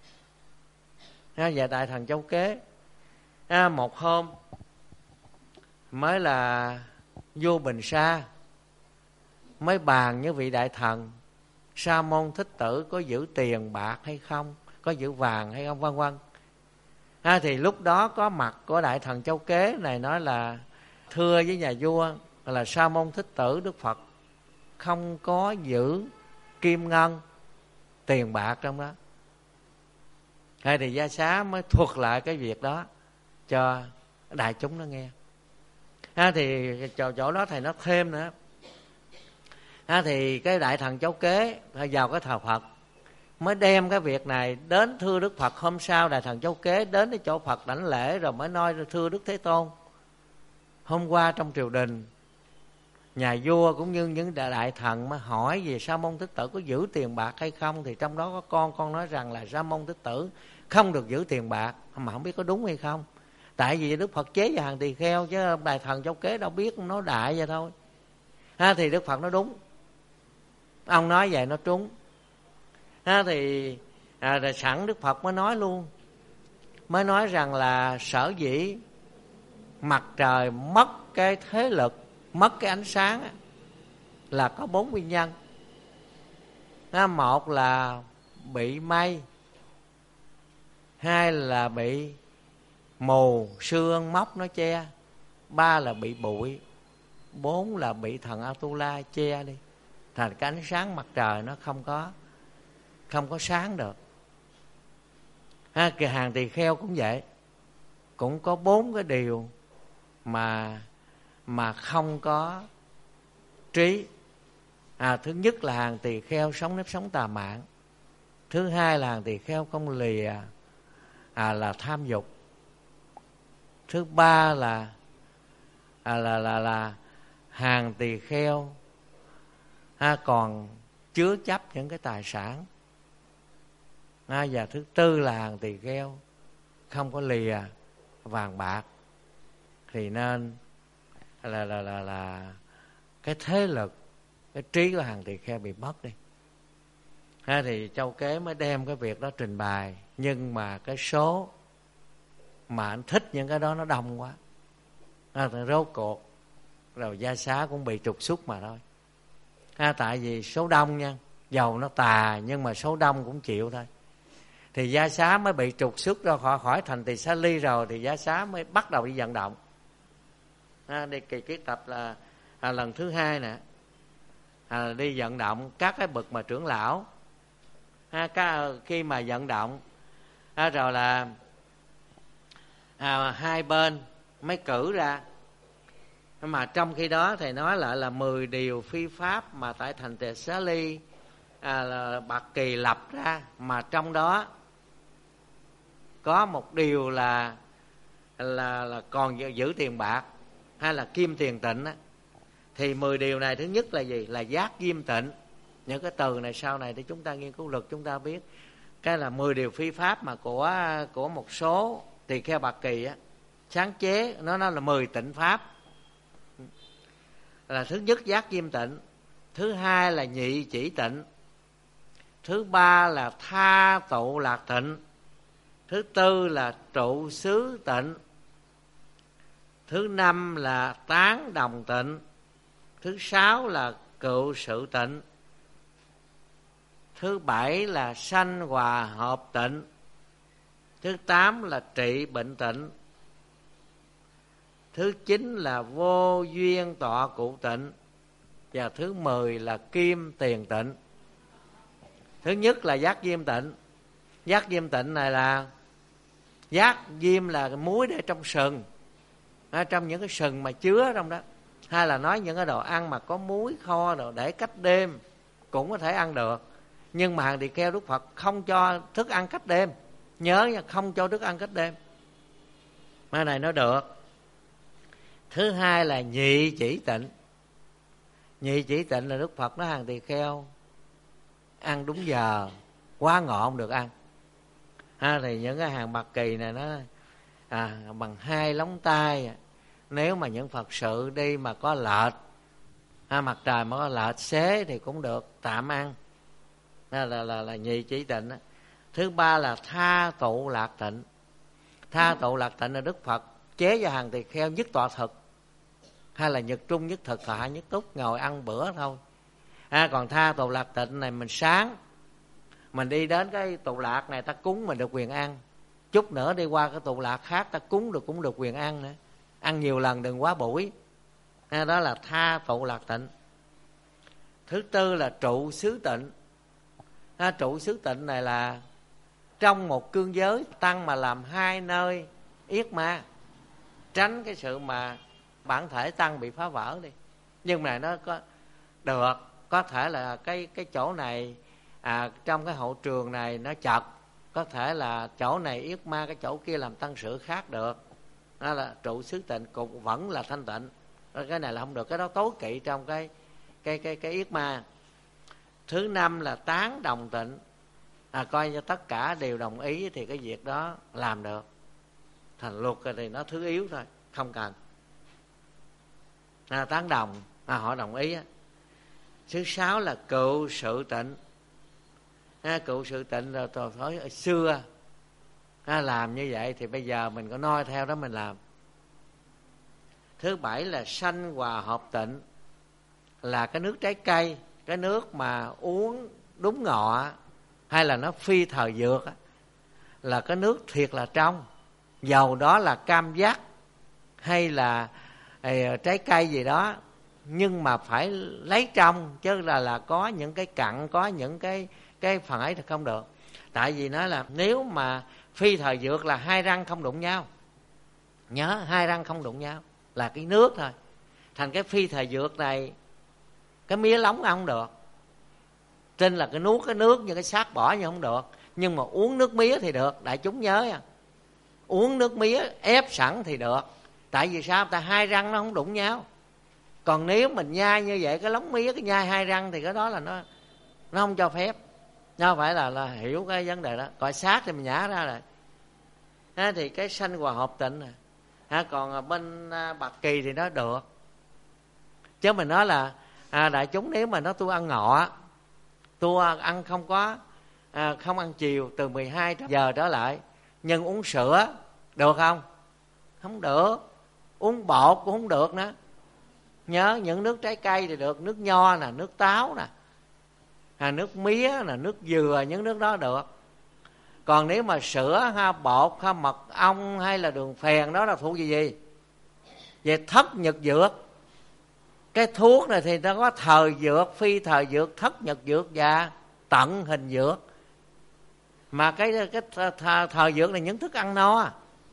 Và Đại Thần Châu Kế, một hôm mới là vua Bình Sa mới bàn với vị đại thần Sa Môn Thích Tử có giữ tiền bạc hay không, có giữ vàng hay không, vân vân. À, thì lúc đó có mặt của Đại Thần Châu Kế này nói là thưa với nhà vua là Sa Môn Thích Tử Đức Phật không có giữ kim ngân, tiền bạc trong đó. Hay thì Gia Xá mới thuật lại cái việc đó cho đại chúng nó nghe. À, thì chỗ, chỗ đó thầy nói thêm nữa. À, thì cái Đại Thần Châu Kế vào cái thờ Phật mới đem cái việc này đến thưa Đức Phật. Hôm sau Đại Thần Châu Kế đến cái chỗ Phật đảnh lễ rồi mới nói thưa Đức Thế Tôn, hôm qua trong triều đình nhà vua cũng như những đại thần mà hỏi về Sa Môn Thích Tử có giữ tiền bạc hay không, thì trong đó có con con nói rằng là Sa Môn Thích Tử không được giữ tiền bạc, mà không biết có đúng hay không. Tại vì Đức Phật chế vào hàng tỳ kheo, chứ Đại Thần Châu Kế đâu biết, nói đại vậy thôi. Ha, thì Đức Phật nói đúng, ông nói vậy nó trúng. Ha, thì à, rồi sẵn Đức Phật mới nói luôn, mới nói rằng là sở dĩ mặt trời mất cái thế lực, mất cái ánh sáng là có bốn nguyên nhân. Ha, một là bị mây, hai là bị mù sương móc nó che, ba là bị bụi, bốn là bị thần Atula che đi, thành cái ánh sáng mặt trời nó không có không có sáng được. Ha, cái hàng tỳ kheo cũng vậy, cũng có bốn cái điều mà mà không có trí. À, thứ nhất là hàng tỳ kheo sống nếp sống tà mạn. Thứ hai là hàng tỳ kheo không lìa à, là tham dục. Thứ ba là à, là là là hàng tỳ kheo à, còn chứa chấp những cái tài sản. À, và thứ tư là hàng tỳ kheo không có lìa vàng bạc. Thì nên là là là là cái thế lực, cái trí của hàng tỳ kheo bị mất đi. Ha, thì Châu Kế mới đem cái việc đó trình bày, nhưng mà cái số mà anh thích những cái đó nó đông quá. À, thì rốt cuộc rồi Gia Xá cũng bị trục xuất mà thôi. À, tại vì số đông nha, dầu nó tà nhưng mà số đông cũng chịu thôi. Thì Gia Xá mới bị trục xuất ra khỏi khỏi thành Tỳ Xá Ly rồi, thì Gia Xá mới bắt đầu đi vận động. À, đi kỳ kiết tập là à, lần thứ hai nè, à, đi vận động các cái bậc mà trưởng lão. À, các, khi mà vận động à, rồi là à, hai bên mới cử ra. Mà trong khi đó thầy nói lại là mười điều phi pháp mà tại thành Tỳ Xá Ly à, là Bạc Kỳ lập ra, mà trong đó có một điều là là là còn giữ tiền bạc hay là kim tiền tịnh á. Thì mười điều này thứ nhất là gì? Là giác diêm tịnh. Những cái từ này sau này để chúng ta nghiên cứu luật chúng ta biết. Cái là mười điều phi pháp mà của của một số tỳ kheo Bạc Kỳ á sáng chế, nó nó là mười tịnh pháp. Là thứ nhất giác diêm tịnh, thứ hai là nhị chỉ tịnh, thứ ba là tha tụ lạc tịnh, thứ tư là trụ xứ tịnh, thứ năm là tán đồng tịnh, thứ sáu là cựu sự tịnh, thứ bảy là sanh hòa hợp tịnh, thứ tám là trị bệnh tịnh, thứ chín là vô duyên tọa cụ tịnh, và thứ mười là kim tiền tịnh. Thứ nhất là giác diêm tịnh. Giác diêm tịnh này là giác diêm là muối để trong sừng, à, trong những cái sừng mà chứa trong đó. Hay là nói những cái đồ ăn mà có muối kho đồ để cách đêm cũng có thể ăn được. Nhưng mà hàng tỳ kheo Đức Phật không cho thức ăn cách đêm. Nhớ nha, không cho thức ăn cách đêm. Cái này nó được. Thứ hai là nhị chỉ tịnh. Nhị chỉ tịnh là Đức Phật nói hàng tỳ kheo ăn đúng giờ, quá ngọ không được ăn. Ha, thì những cái hàng Bạc Kỳ này nó à, bằng hai lóng tay. Nếu mà những Phật sự đi mà có lệch, ha, mặt trời mà có lệch xế thì cũng được tạm ăn. Đó là, là, là nhị chỉ tịnh đó. Thứ ba là tha tụ lạc tịnh. Tha tụ lạc tịnh là Đức Phật chế cho hàng tỳ kheo nhất tọa thực, hay là nhật trung nhất thực, hạ nhất túc, ngồi ăn bữa thôi. À, còn tha tụ lạc tịnh này mình sáng mình đi đến cái tụ lạc này ta cúng mình được quyền ăn, chút nữa đi qua cái tụ lạc khác ta cúng được cũng được quyền ăn nữa. Ăn nhiều lần đừng quá buổi. À, đó là tha tụ lạc tịnh. Thứ tư là trụ xứ tịnh. À, trụ xứ tịnh này là trong một cương giới tăng mà làm hai nơi yết ma, tránh cái sự mà bản thể tăng bị phá vỡ đi. Nhưng mà nó có được, có thể là cái cái chỗ này à, trong cái hậu trường này nó chật, có thể là chỗ này yết ma, cái chỗ kia làm tăng sự khác được. Đó là trụ xứ tịnh cũng vẫn là thanh tịnh. Cái này là không được, cái đó tối kỵ trong cái cái cái cái yết ma. Thứ năm là tán đồng tịnh. À, coi như tất cả đều đồng ý thì cái việc đó làm được. Thành luật thì nó thứ yếu thôi, không cần. À, tán đồng, à, họ đồng ý á. Thứ sáu là cựu sự tịnh. À, cựu sự tịnh rồi tôi nói ở xưa à, làm như vậy thì bây giờ mình có noi theo đó mình làm. Thứ bảy là sanh hòa hợp tịnh, là cái nước trái cây, cái nước mà uống đúng ngọ hay là nó phi thời dược á, là cái nước thiệt là trong, dầu đó là cam giác hay là hay, trái cây gì đó, nhưng mà phải lấy trong, chứ là là có những cái cặn, có những cái cái phải thì không được. Tại vì nó là nếu mà phi thời dược là hai răng không đụng nhau, nhớ hai răng không đụng nhau là cái nước thôi. Thành cái phi thời dược này cái mía lóng không được, Tin là cái nuốt cái nước như cái xác bỏ như không được, nhưng mà uống nước mía thì được. Đại chúng nhớ nha, uống nước mía ép sẵn thì được. Tại vì sao? Tại hai răng nó không đụng nhau. Còn nếu mình nhai như vậy, cái lóng mía cái nhai hai răng thì cái đó là nó nó không cho phép. Nó phải là, là hiểu cái vấn đề đó. Còn xác thì mình nhả ra rồi. À, thì cái sanh hòa hợp tịnh này. À, còn bên à, Bạc Kỳ thì nó được. Chứ mình nói là à, đại chúng nếu mà nó tôi ăn ngọ, tôi ăn không có à, không ăn chiều từ mười hai giờ trở lại, nhưng uống sữa được không? Không được. Uống bột cũng không được nữa. Nhớ những nước trái cây thì được, nước nho nè, nước táo nè, à, nước mía nè, nước dừa, những nước đó được. Còn nếu mà sữa ha, bột ha, mật ong hay là đường phèn, đó là thuộc về gì? Về thất nhật dược. Cái thuốc này thì nó có thời dược, phi thời dược, thất nhật dược và tận hình dược. Mà cái cái thời, thời dược này những thức ăn no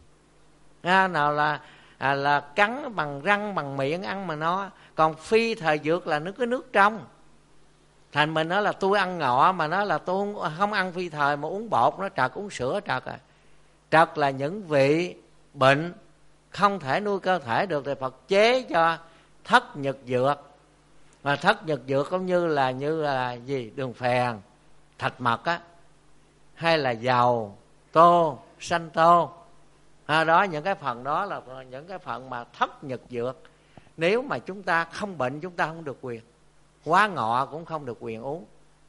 à, nào là à, là cắn bằng răng bằng miệng ăn mà no. Còn phi thời dược là nước cái nước trong. Thành mình nói là tôi ăn ngọ, mà nói là tôi không, không ăn phi thời mà uống bột nó trật, uống sữa trật à. Trật là những vị bệnh không thể nuôi cơ thể được thì Phật chế cho thất nhật dược. Và thất nhật dược cũng như là như là gì? Đường phèn, thạch mật á, hay là dầu, tô, sanh tô. À, đó, những cái phần đó là những cái phần mà thất nhật dược. Nếu mà chúng ta không bệnh, chúng ta không được quyền. Quá ngọ cũng không được quyền uống.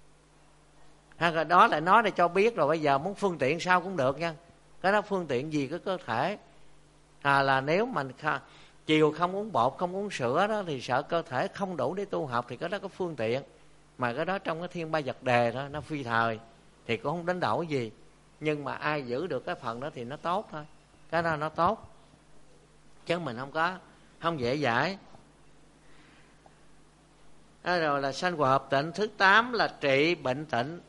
À, đó lại nói để cho biết rồi. Bây giờ muốn phương tiện sao cũng được nha. Cái đó phương tiện gì cái cơ thể à, là nếu mình chiều không uống bột, không uống sữa đó, thì sợ cơ thể không đủ để tu học, thì cái đó có phương tiện. Mà cái đó trong cái thiên ba vật đề đó, nó phi thời thì cũng không đánh đổi gì. Nhưng mà ai giữ được cái phần đó thì nó tốt thôi. Cái đó nó tốt, chứ mình không có không dễ dãi. Đó rồi là sanh hòa hợp tịnh. Thứ tám là trị bệnh tịnh,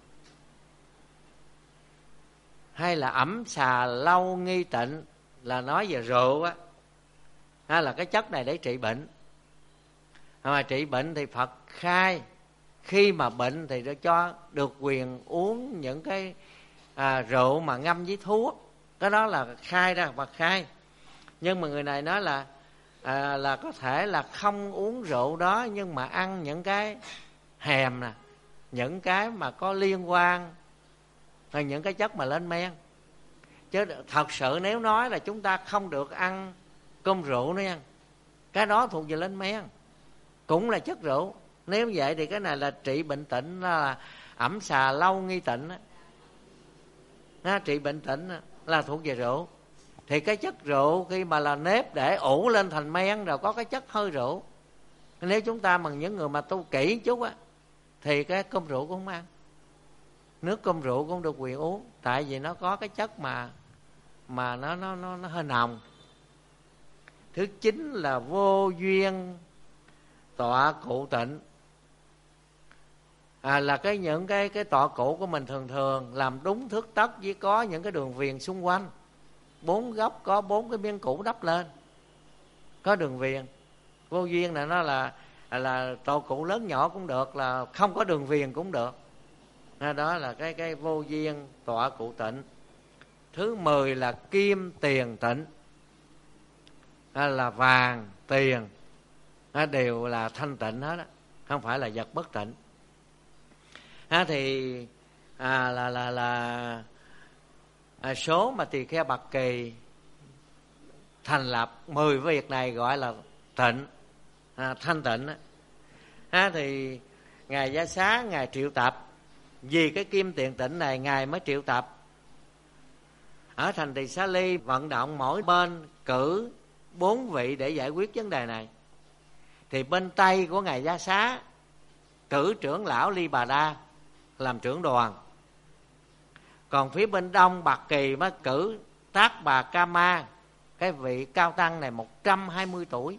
hay là ẩm xà lâu nghi tịnh, là nói về rượu á, hay là cái chất này để trị bệnh. Mà trị bệnh thì Phật khai khi mà bệnh thì để cho được quyền uống những cái à, rượu mà ngâm với thuốc. Cái đó là khai ra, Phật khai. Nhưng mà người này nói là à, là có thể là không uống rượu đó, nhưng mà ăn những cái hèm nè, những cái mà có liên quan, hay những cái chất mà lên men. Chứ thật sự nếu nói là chúng ta không được ăn cơm rượu nữa nha, cái đó thuộc về lên men, cũng là chất rượu. Nếu vậy thì cái này là trị bệnh tịnh, là ẩm xà lâu nghi tịnh đó. Nó trị bệnh tịnh là thuộc về rượu. Thì cái chất rượu khi mà là nếp để ủ lên thành men rồi có cái chất hơi rượu. Nếu chúng ta bằng những người mà tu kỹ chút á, thì cái cơm rượu cũng không ăn, nước cơm rượu cũng được quyền uống, tại vì nó có cái chất mà mà nó nó nó, nó hơi nồng. Thứ chín là vô duyên tọa cụ tịnh, à, là cái những cái cái tọa cụ của mình thường thường làm đúng thước tấc, với có những cái đường viền xung quanh, bốn góc có bốn cái miếng cũ đắp lên, có đường viền. Vô duyên này nó là là tọa cụ lớn nhỏ cũng được, là không có đường viền cũng được. Đó là cái cái vô duyên tọa cụ tịnh. Thứ mười là kim tiền tịnh, là vàng tiền đều là thanh tịnh hết á, không phải là vật bất tịnh. À, thì à, là là là à, số mà tỳ kheo Bạc Kỳ thành lập mười việc này gọi là tịnh, à, thanh tịnh á. À, thì ngài Gia Xá ngài triệu tập, vì cái kim tiền tịnh này ngài mới triệu tập ở thành Tỳ Xá Ly, vận động mỗi bên cử bốn vị để giải quyết vấn đề này. Thì bên Tây của ngài Gia Xá cử trưởng lão Ly Bà Đa làm trưởng đoàn, còn phía bên Đông Bạc Kỳ mới cử Tác Bà Ca Ma, cái vị cao tăng này một trăm hai mươi tuổi,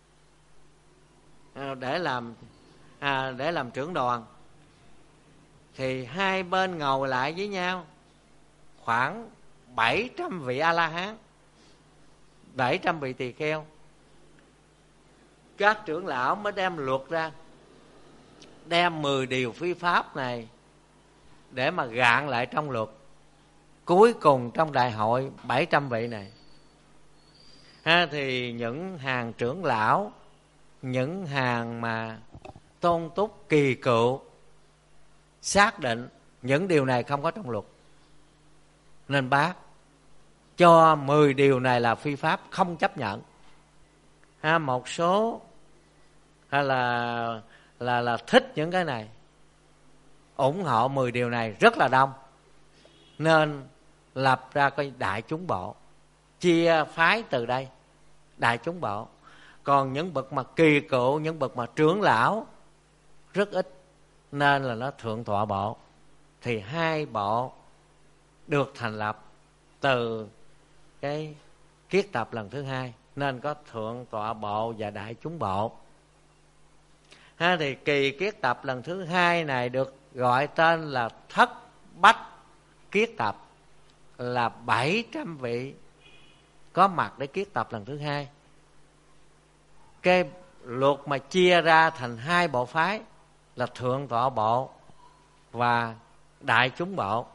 để làm à, để làm trưởng đoàn. Thì hai bên ngồi lại với nhau khoảng bảy trăm vị A La Hán, bảy trăm vị tỳ kheo. Các trưởng lão mới đem luật ra, đem mười điều phi pháp này để mà gạn lại trong luật. Cuối cùng trong đại hội bảy trăm vị này ha, thì những hàng trưởng lão, những hàng mà tôn túc kỳ cựu xác định những điều này không có trong luật, nên bác cho mười điều này là phi pháp, không chấp nhận. Ha, một số hay là là là thích những cái này, ủng hộ mười điều này rất là đông, nên lập ra cái đại chúng bộ, chia phái từ đây, đại chúng bộ. Còn những bậc mà kỳ cựu, những bậc mà trưởng lão rất ít, nên là nó thượng tọa bộ. Thì hai bộ được thành lập từ cái kiết tập lần thứ hai, nên có thượng tọa bộ và đại chúng bộ. Ha, thì kỳ kiết tập lần thứ hai này được gọi tên là thất bách kiết tập, là bảy trăm vị có mặt để kiết tập lần thứ hai. Cái luật mà chia ra thành hai bộ phái là thượng tọa bộ và đại chúng bộ.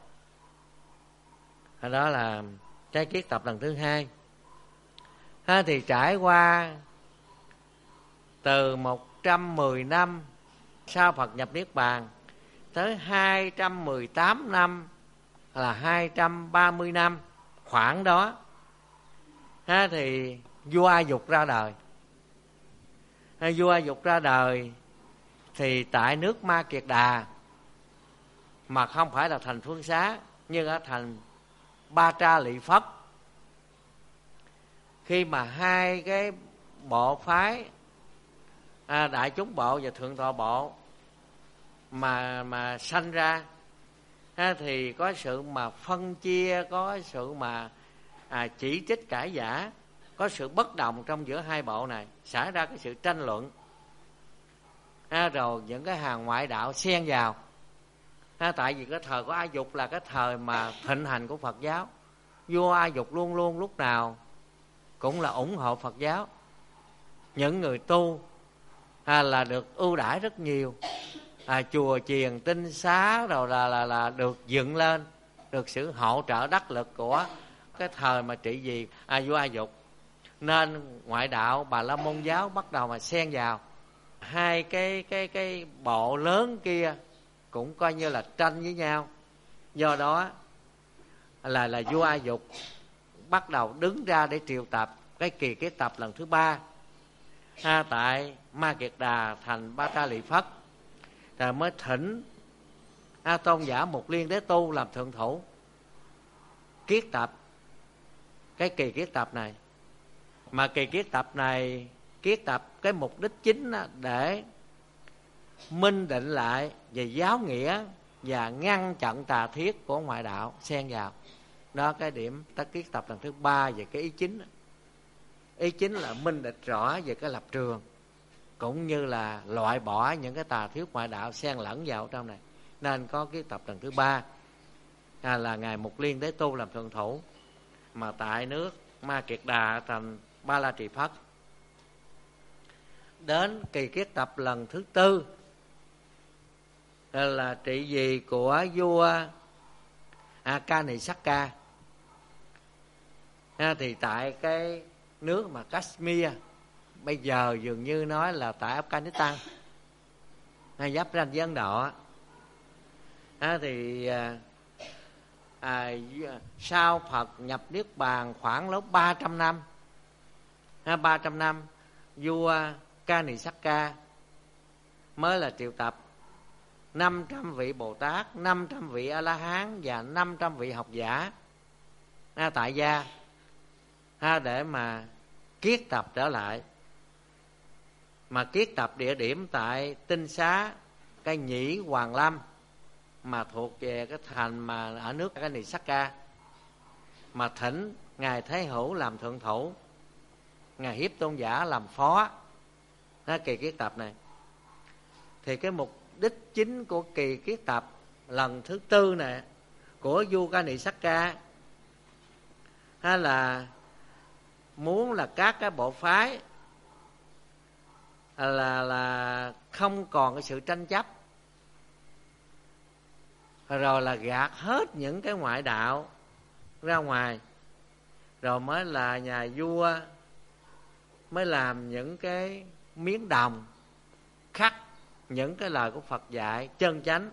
Đó là cái kiết tập lần thứ hai. Ha, thì trải qua từ một trăm mười năm sau Phật nhập Niết Bàn tới hai trăm mười tám năm, là hai trăm ba mươi năm khoảng đó, ha, thì vua A Dục ra đời. Ha, vua A Dục ra đời thì tại nước Ma Kiệt Đà, mà không phải là thành Phương Xá, nhưng ở thành Ba Tra Lị Phất. Khi mà hai cái bộ phái à, đại chúng bộ và thượng tọa bộ mà mà sanh ra, ha, thì có sự mà phân chia, có sự mà à, chỉ trích cãi vã, có sự bất đồng trong giữa hai bộ này, xảy ra cái sự tranh luận. Ha, rồi những cái hàng ngoại đạo xen vào. Ha, tại vì cái thời của A Dục là cái thời mà thịnh hành của Phật giáo. Vua A Dục luôn luôn lúc nào cũng là ủng hộ Phật giáo. Những người tu à, là được ưu đãi rất nhiều. À, chùa chiền tinh xá rồi là, là, là được dựng lên, được sự hỗ trợ đắc lực của cái thời mà trị vì à, vua A Dục. Nên ngoại đạo Bà La Môn giáo bắt đầu mà xen vào. Hai cái cái cái bộ lớn kia cũng coi như là tranh với nhau. Do đó là là vua A Dục bắt đầu đứng ra để triệu tập cái kỳ kiết tập lần thứ ba, ha, tại Ma Kiệt Đà thành Ba Tra Lị Phất. Rồi mới thỉnh A Tôn giả Mục Liên Đế Tu làm thượng thủ kiết tập cái kỳ kiết tập này. Mà kỳ kiết tập này kiết tập cái mục đích chính để minh định lại về giáo nghĩa và ngăn chặn tà thiết của ngoại đạo xen vào. Đó cái điểm ta kiết tập lần thứ ba về cái ý chính. Ý chính là minh định rõ về cái lập trường, cũng như là loại bỏ những cái tà thiết ngoại đạo xen lẫn vào trong này. Nên có kiết tập lần thứ ba à, là ngài Mục Liên Đế Tu làm thượng thủ, mà tại nước Ma Kiệt Đà thành Ba La Trì Phất. Đến kỳ kiết tập lần thứ tư là trị vì của vua Akanisaka. À, thì tại cái nước mà Kashmir bây giờ dường như nói là tại Afghanistan, hay giáp ranh với Ấn Độ, à, thì à, à, sau Phật nhập Niết Bàn khoảng lớp ba trăm năm, à, ba trăm năm vua Kanisaka mới là triệu tập năm trăm vị Bồ Tát, năm trăm vị A-la-hán và năm trăm vị học giả à, tại gia à, để mà kiết tập trở lại. Mà kiết tập địa điểm tại Tinh Xá, cái Nhĩ Hoàng Lâm, mà thuộc về cái thành mà ở nước Kanisaka, mà thỉnh ngài Thế Hữu làm thượng thủ, ngài Hiếp Tôn giả làm phó à, kỳ kiết tập này. Thì cái mục đích chính của kỳ kiết tập lần thứ tư này của vua Kanisaka hay là muốn là các cái bộ phái là là không còn cái sự tranh chấp rồi là gạt hết những cái ngoại đạo ra ngoài, rồi mới là nhà vua mới làm những cái miếng đồng khắc những cái lời của Phật dạy chân chánh,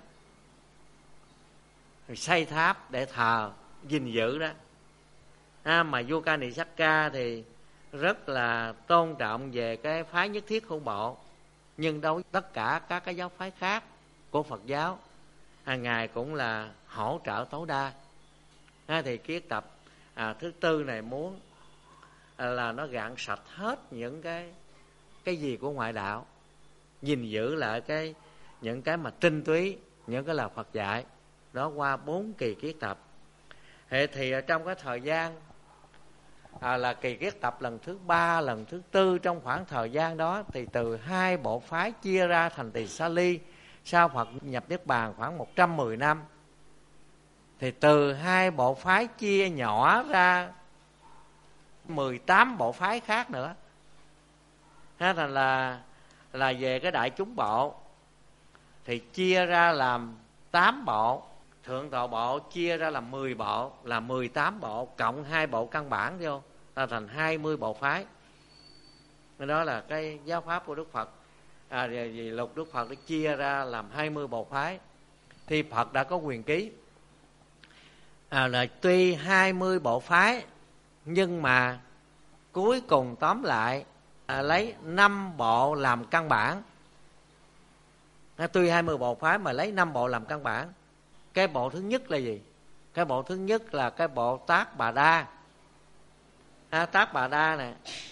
rồi xây tháp để thờ gìn giữ đó. À, mà vua Kanisaka thì rất là tôn trọng về cái phái nhất thiết hữu bộ, nhưng đối với tất cả các cái giáo phái khác của Phật giáo, à, ngài cũng là hỗ trợ tối đa. À, thì kiết tập à, thứ tư này muốn à, là nó gạn sạch hết những cái cái gì của ngoại đạo, gìn giữ lại cái những cái mà tinh túy, những cái là Phật dạy đó qua bốn kỳ kiết tập. Thì, thì trong cái thời gian à, là kỳ kiết tập lần thứ ba, lần thứ tư, trong khoảng thời gian đó thì từ hai bộ phái chia ra thành Tỳ Sa Ly. Sau Phật nhập Niết Bàn khoảng một trăm mười năm, thì từ hai bộ phái chia nhỏ ra mười tám bộ phái khác nữa. Thế thành là là về cái đại chúng bộ thì chia ra làm tám bộ, thượng tọa bộ chia ra làm mười bộ, là mười tám bộ, cộng hai bộ căn bản vô là thành hai mươi bộ phái. Đó là cái giáo pháp của Đức Phật. À, vì lục Đức Phật đã chia ra làm hai mươi bộ phái, thì Phật đã có quyền ký. À, là tuy hai mươi bộ phái, nhưng mà cuối cùng tóm lại à, lấy năm bộ làm căn bản. À, tuy hai mươi bộ phái mà lấy năm bộ làm căn bản. Cái bộ thứ nhất là gì? Cái bộ thứ nhất là cái bộ Tác Bà Đa. À, Tác Bà Đa này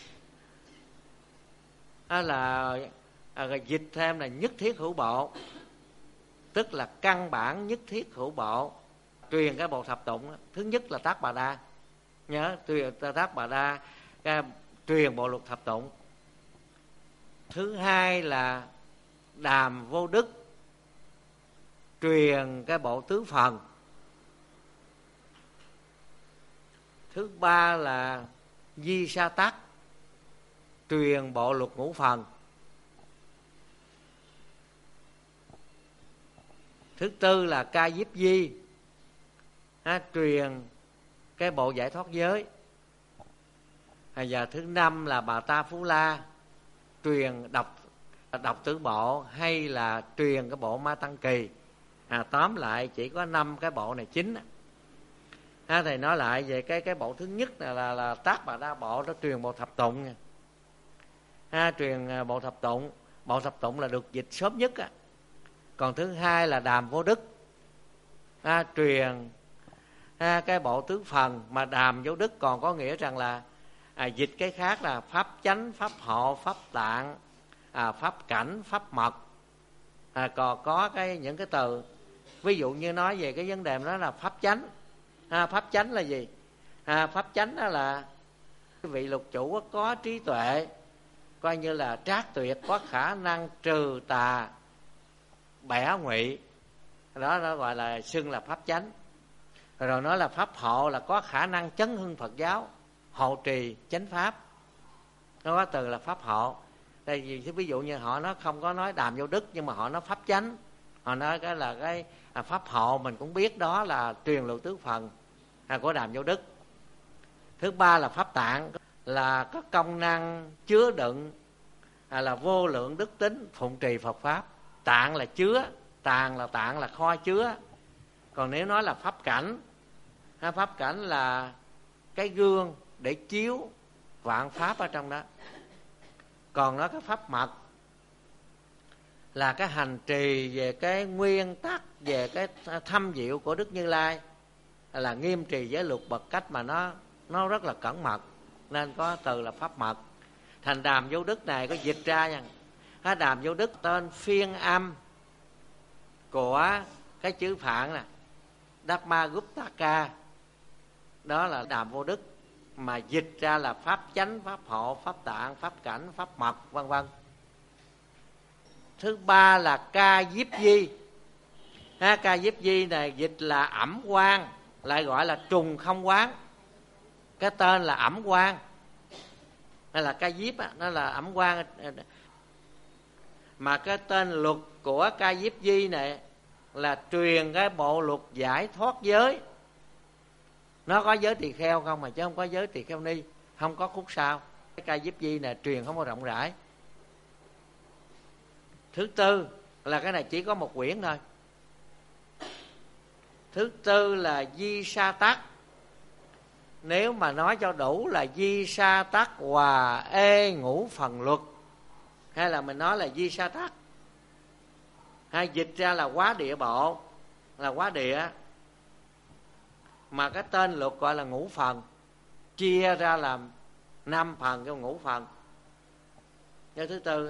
à, là à, dịch thêm là nhất thiết hữu bộ, tức là căn bản nhất thiết hữu bộ, truyền cái bộ thập tụng. Thứ nhất là Tác Bà Đa, nhớ truyền Tác Bà Đa, cái truyền bộ luật thập tụng. Thứ hai là Đàm Vô Đức, truyền cái bộ tứ phần. Thứ ba là Di Sa Tắc, truyền bộ luật ngũ phần. Thứ tư là Ca Diếp Di, à, truyền cái bộ giải thoát giới. À, và thứ năm là Bà Ta Phú La, truyền đọc đọc tứ bộ hay là truyền cái bộ Ma Tăng Kỳ. À, tóm lại chỉ có năm cái bộ này chính. À, thầy nói lại về cái cái bộ thứ nhất là là, là Tác Bà Đa bộ, đó truyền bộ thập tụng nha. À, truyền bộ thập tụng, bộ thập tụng là được dịch sớm nhất á. Còn thứ hai là Đàm Vô Đức, à, truyền à, cái bộ tứ phần. Mà Đàm Vô Đức còn có nghĩa rằng là à, dịch cái khác là pháp chánh, pháp hộ, pháp tạng, à, pháp cảnh, pháp mật. À, còn có cái những cái từ ví dụ như nói về cái vấn đề đó là pháp chánh. À, pháp chánh là gì? À, pháp chánh đó là cái vị lục chủ có trí tuệ, coi như là trác tuyệt, có khả năng trừ tà bẻ ngụy, đó nó gọi là xưng là pháp chánh. Rồi nói là pháp hộ là có khả năng chấn hưng Phật giáo, hộ trì chánh pháp, nó có từ là pháp hộ. Đây vì ví dụ như họ nó không có nói Đàm Vô Đức, nhưng mà họ nói pháp chánh, họ nói cái là cái à, pháp hộ mình cũng biết đó là truyền luật tứ phần à, của Đàm Vô Đức. Thứ ba là pháp tạng, là có công năng chứa đựng à, là vô lượng đức tính phụng trì Phật pháp. Tạng là chứa, tạng là tạng là kho chứa. Còn nếu nói là pháp cảnh, à, pháp cảnh là cái gương để chiếu vạn pháp ở trong đó. Còn nó cái pháp mật là cái hành trì về cái nguyên tắc, về cái thâm diệu của Đức Như Lai, là nghiêm trì giới luật bậc cách mà nó nó rất là cẩn mật, nên có từ là pháp mật. Thành Đàm Vô Đức này có dịch ra nha. Cái Đàm Vô Đức tên phiên âm của cái chữ Phạn nè, Dhamma Guptaka, đó là Đàm Vô Đức, mà dịch ra là pháp chánh, pháp hộ, pháp tạng, pháp cảnh, pháp mật, vân vân. Thứ ba là Ca Diếp Di. Ha, Ca Diếp Di này dịch là ẩm quang, lại gọi là trùng không quán. Cái tên là ẩm quang, đây là Ca Diếp á, nó là ẩm quang. Mà cái tên luật của Ca Diếp Di này là truyền cái bộ luật giải thoát giới. Nó có giới tỳ kheo không mà chứ không có giới tỳ kheo ni, không có khúc sao. Cái ca Diếp Di này truyền không có rộng rãi. Thứ tư là cái này chỉ có một quyển thôi. Thứ tư là Di Sa Tắc. Nếu mà nói cho đủ là Di Sa Tắc Hòa Ê Ngũ Phần Luật, hay là mình nói là Di Sa Tắc, hay dịch ra là Quá Địa Bộ, là Quá Địa, mà cái tên luật gọi là ngũ phần, chia ra làm năm phần cho ngũ phần. Cái thứ tư.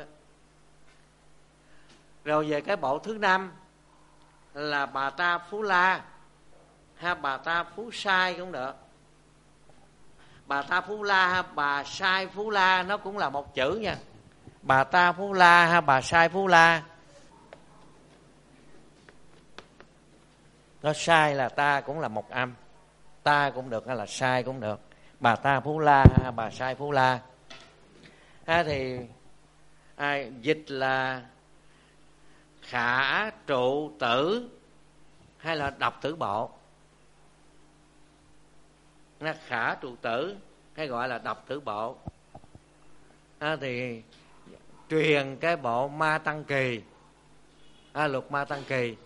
Rồi về cái bộ thứ năm là Bà Ta Phú La, hay Bà Ta Phú Sai cũng được. Bà Ta Phú La hay Bà Sai Phú La nó cũng là một chữ nha. Bà Ta Phú La hay Bà Sai Phú La, nó sai là ta cũng là một âm, ta cũng được hay là sai cũng được. Bà Ta Phú La hay Bà Sai Phú La. Ha, thì à, dịch là khả trụ tử hay là độc tử bộ. Nó khả trụ tử hay gọi là độc tử bộ. À, thì truyền cái bộ Ma Tăng Kỳ, à, luật Ma Tăng Kỳ.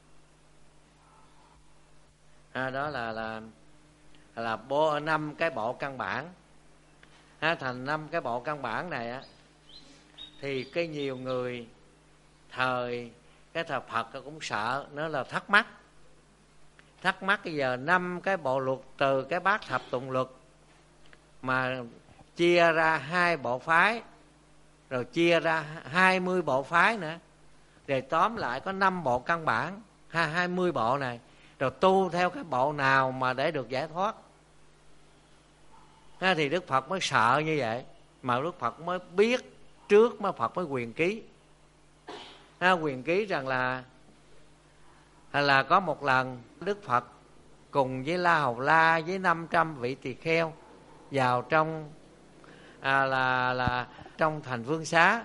À, đó là là là bộ năm cái bộ căn bản. À, thành năm cái bộ căn bản này á, thì cái nhiều người thời cái thời Phật cũng sợ, nó là thắc mắc. Thắc mắc bây giờ năm cái bộ luật từ cái Bát Thập Tụng Luật mà chia ra hai bộ phái, rồi chia ra hai mươi bộ phái nữa, rồi tóm lại có năm bộ căn bản, hai mươi bộ này, rồi tu theo cái bộ nào mà để được giải thoát. Ha, thì Đức Phật mới sợ như vậy, mà Đức Phật mới biết trước, mới Phật mới quyền ký. Ha, quyền ký rằng là là có một lần Đức Phật cùng với La Hầu La với năm trăm vị tỳ kheo vào trong à, là là trong thành Vương Xá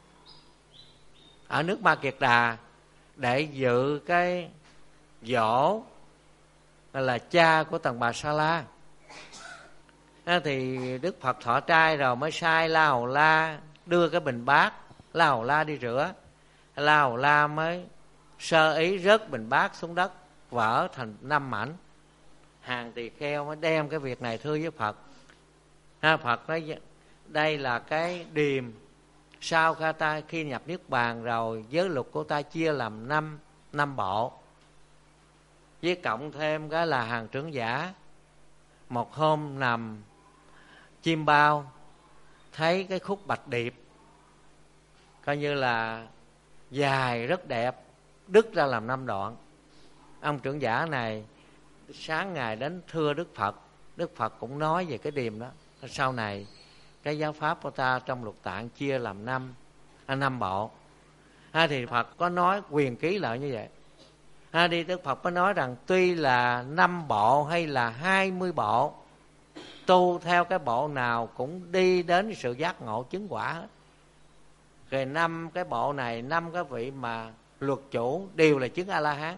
ở nước Ma Kiệt Đà để dự cái dỗ là cha của Tần Bà Sa La. À, thì Đức Phật thọ trai rồi mới sai La Hầu La đưa cái bình bát, La Hầu La đi rửa. La Hầu La mới sơ ý rớt bình bát xuống đất, vỡ thành năm mảnh. Hàng tỳ kheo mới đem cái việc này thưa với Phật. Ha, Phật nói đây là cái điềm sau khi ta khi nhập niết bàn rồi, giới luật của ta chia làm năm năm bộ, với cộng thêm cái là hàng trưởng giả. Một hôm nằm chim bao thấy cái khúc bạch điệp coi như là dài rất đẹp, đứt ra làm năm đoạn. Ông trưởng giả này sáng ngày đến thưa Đức Phật. Đức Phật cũng nói về cái điềm đó. Sau này cái giáo pháp của ta trong lục tạng chia làm năm à, năm bộ. À, thì Phật có nói quyền ký lại như vậy. À, đi Đức Phật có nói rằng tuy là năm bộ hay là hai mươi bộ, tu theo cái bộ nào cũng đi đến sự giác ngộ chứng quả hết. Rồi năm cái bộ này, năm cái vị mà luật chủ đều là chứng A-la-hán.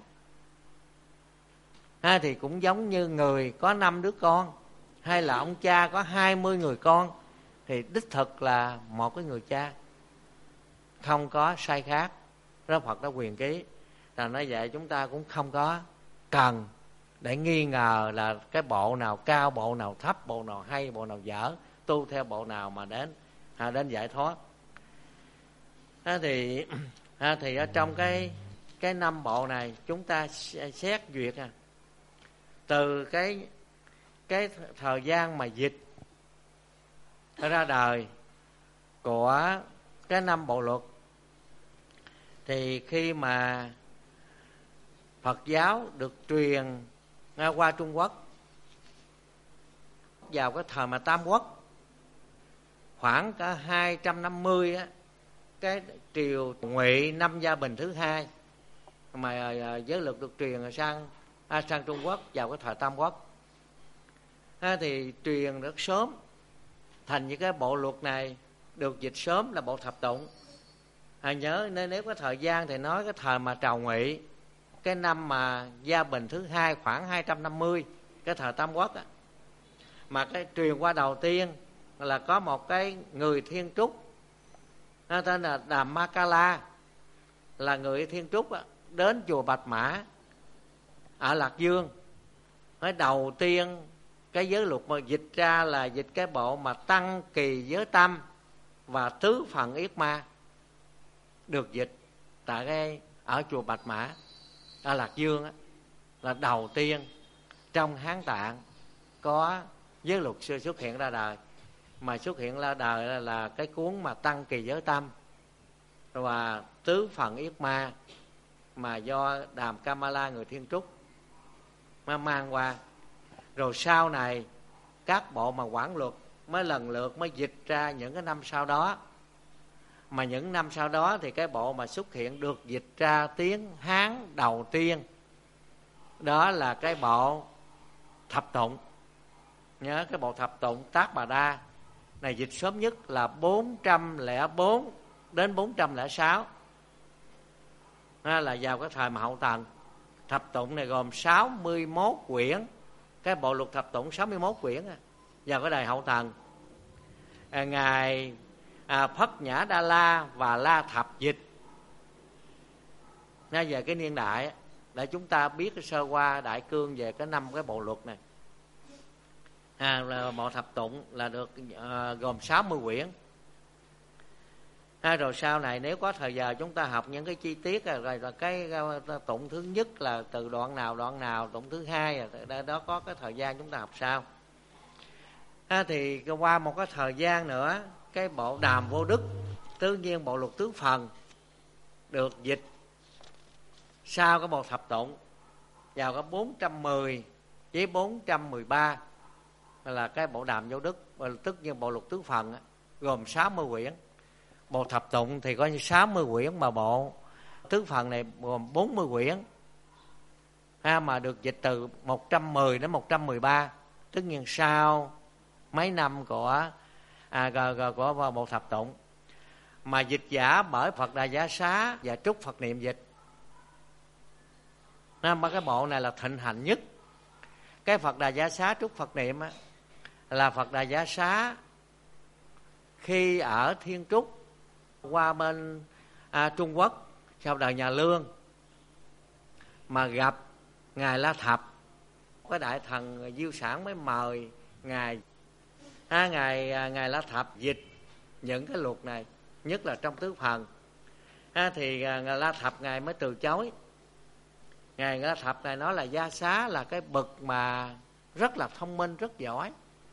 À, thì cũng giống như người có năm đứa con, hay là ông cha có hai mươi người con, thì đích thực là một cái người cha, không có sai khác. Đó Phật đã quyền ký. Là nói vậy chúng ta cũng không có cần để nghi ngờ là cái bộ nào cao, bộ nào thấp, bộ nào hay, bộ nào dở, tu theo bộ nào mà đến à, đến giải thoát. À, thì à, thì ở trong cái cái năm bộ này chúng ta xét duyệt à, từ cái cái thời gian mà dịch ra đời của cái năm bộ luật, thì khi mà Phật giáo được truyền qua Trung Quốc vào cái thời mà Tam Quốc, khoảng cả hai trăm năm mươi á, cái triều Ngụy Năm Gia Bình thứ hai mà giới luật được truyền sang à, sang Trung Quốc vào cái thời Tam Quốc. À, thì truyền rất sớm, thành những cái bộ luật này được dịch sớm là bộ Thập Tụng. À, nhớ nên nếu có thời gian thì nói cái thời mà Trào Ngụy, cái năm mà Gia Bình thứ hai khoảng hai trăm năm mươi cái thời Tam Quốc á, mà cái truyền qua đầu tiên là có một cái người Thiên Trúc, nó tên là Đàm Ma Ca La, là người Thiên Trúc á, đến chùa Bạch Mã ở Lạc Dương. Nói đầu tiên cái giới luật mà dịch ra là dịch cái bộ mà Tăng Kỳ Giới Tâm và Tứ Phần Yết Ma, được dịch tại cái ở chùa Bạch Mã ở Lạc Dương á, là đầu tiên trong Hán Tạng có giới luật xưa xuất hiện ra đời. Mà xuất hiện ra đời là, là cái cuốn mà Tăng Kỳ Giới Tâm và Tứ Phần Yết Ma, mà do Đàm Ca Ma La người Thiên Trúc mà mang qua. Rồi sau này các bộ mà quản luật mới lần lượt mới dịch ra những cái năm sau đó. Mà những năm sau đó thì cái bộ mà xuất hiện được dịch ra tiếng Hán đầu tiên đó là cái bộ Thập Tụng. Nhớ cái bộ Thập Tụng Tác Bà Đa này dịch sớm nhất là bốn trăm lẻ bốn đến bốn trăm lẻ sáu, là vào cái thời mà Hậu Tần. Thập Tụng này gồm sáu mươi mốt quyển, cái bộ luật Thập Tụng sáu mươi mốt quyển vào cái đời Hậu Tần. À, ngài à, Phất Nhã Đa La và La Thập dịch nó về cái niên đại để chúng ta biết cái sơ qua đại cương về cái năm cái bộ luật này. À, là bộ Thập Tụng là được à, gồm sáu mươi quyển. À, rồi sau này nếu có thời giờ chúng ta học những cái chi tiết rồi, rồi là cái, cái tụng thứ nhất là từ đoạn nào đoạn nào, tụng thứ hai đó, đó có cái thời gian chúng ta học sau. À, thì qua một cái thời gian nữa cái bộ Đàm Vô Đức, tự nhiên bộ luật tứ phần được dịch sau cái bộ Thập Tụng vào cái bốn trăm mười với bốn trăm mười ba là cái bộ Đàm Vô Đức, tức như bộ luật tứ phần gồm sáu mươi quyển. Bộ Thập Tụng thì có như sáu mươi quyển, mà bộ tứ phần này gồm bốn mươi quyển, ha, mà được dịch từ một trăm mười đến một trăm mười ba, tất nhiên sau mấy năm của à, của bộ Thập Tụng. Mà dịch giả bởi Phật Đà Giá Xá và Trúc Phật Niệm dịch. Mà cái bộ này là thịnh hành nhất. Cái Phật Đà Giá Xá Trúc Phật Niệm á, là Phật Đà Giá Xá khi ở Thiên Trúc qua bên à, Trung Quốc sau đời nhà Lương, mà gặp ngài La Thập, cái đại thần Diêu Sản mới mời ngài à, ngài à, ngài La Thập dịch những cái luật này, nhất là trong tứ phần. À, thì à, ngài La Thập ngài mới từ chối. Ngài La Thập ngài nói là Gia Xá là cái bậc mà rất là thông minh, rất giỏi.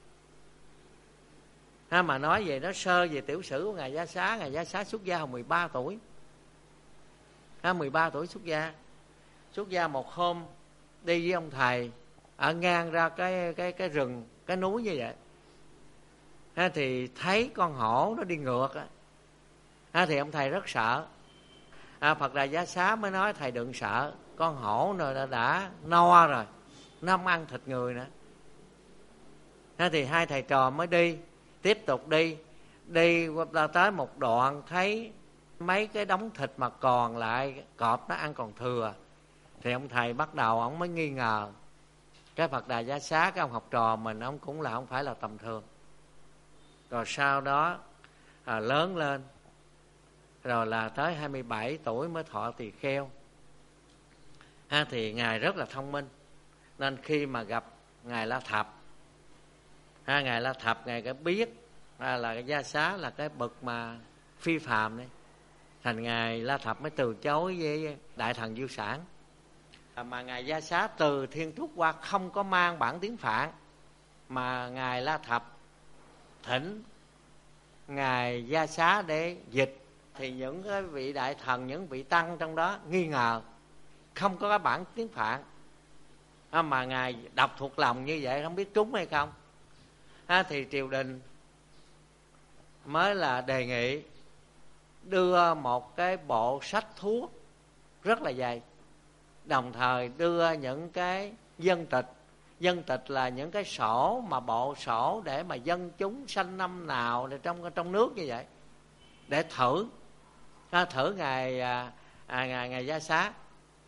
Ha, mà nói về nó sơ về tiểu sử của ngài Gia Xá, ngài Gia Xá xuất gia hồi mười ba tuổi. Ha, mười ba tuổi xuất gia. Xuất gia một hôm đi với ông thầy ở ngang ra cái cái cái rừng, cái núi như vậy. Ha, thì thấy con hổ nó đi ngược á. Ha, thì ông thầy rất sợ. À, Phật Đà Giá Xá mới nói thầy đừng sợ, con hổ nó đã, đã no rồi, nó không ăn thịt người nữa. Ha, thì hai thầy trò mới đi, tiếp tục đi, đi qua tới một đoạn thấy mấy cái đống thịt mà còn lại, cọp nó ăn còn thừa. Thì ông thầy bắt đầu ông mới nghi ngờ cái Phật Đà Giá Xá, cái ông học trò mình, ông cũng là không phải là tầm thường. Rồi sau đó à, lớn lên, rồi là tới hai mươi bảy tuổi mới thọ tỳ kheo. Ha, thì ngài rất là thông minh, nên khi mà gặp ngài La Thập, ha, ngài La Thập ngài có biết à, là cái Gia Xá là cái bậc mà phi phàm đấy, thành ngài La Thập mới từ chối với đại thần Diêu Sản. À, mà ngài Gia Xá từ Thiên Trúc qua không có mang bản tiếng Phạn, mà ngài La Thập thỉnh ngài Gia Xá để dịch. Thì những cái vị đại thần, những vị tăng trong đó nghi ngờ không có cái bản tiếng Phạn, à, mà ngài đọc thuộc lòng như vậy không biết trúng hay không. À, thì triều đình mới là đề nghị đưa một cái bộ sách thuốc rất là dày, đồng thời đưa những cái dân tịch. Dân tịch là những cái sổ, mà bộ sổ để mà dân chúng sanh năm nào trong trong nước như vậy, để thử à, thử ngài à, à, ngài, ngài Gia Xá.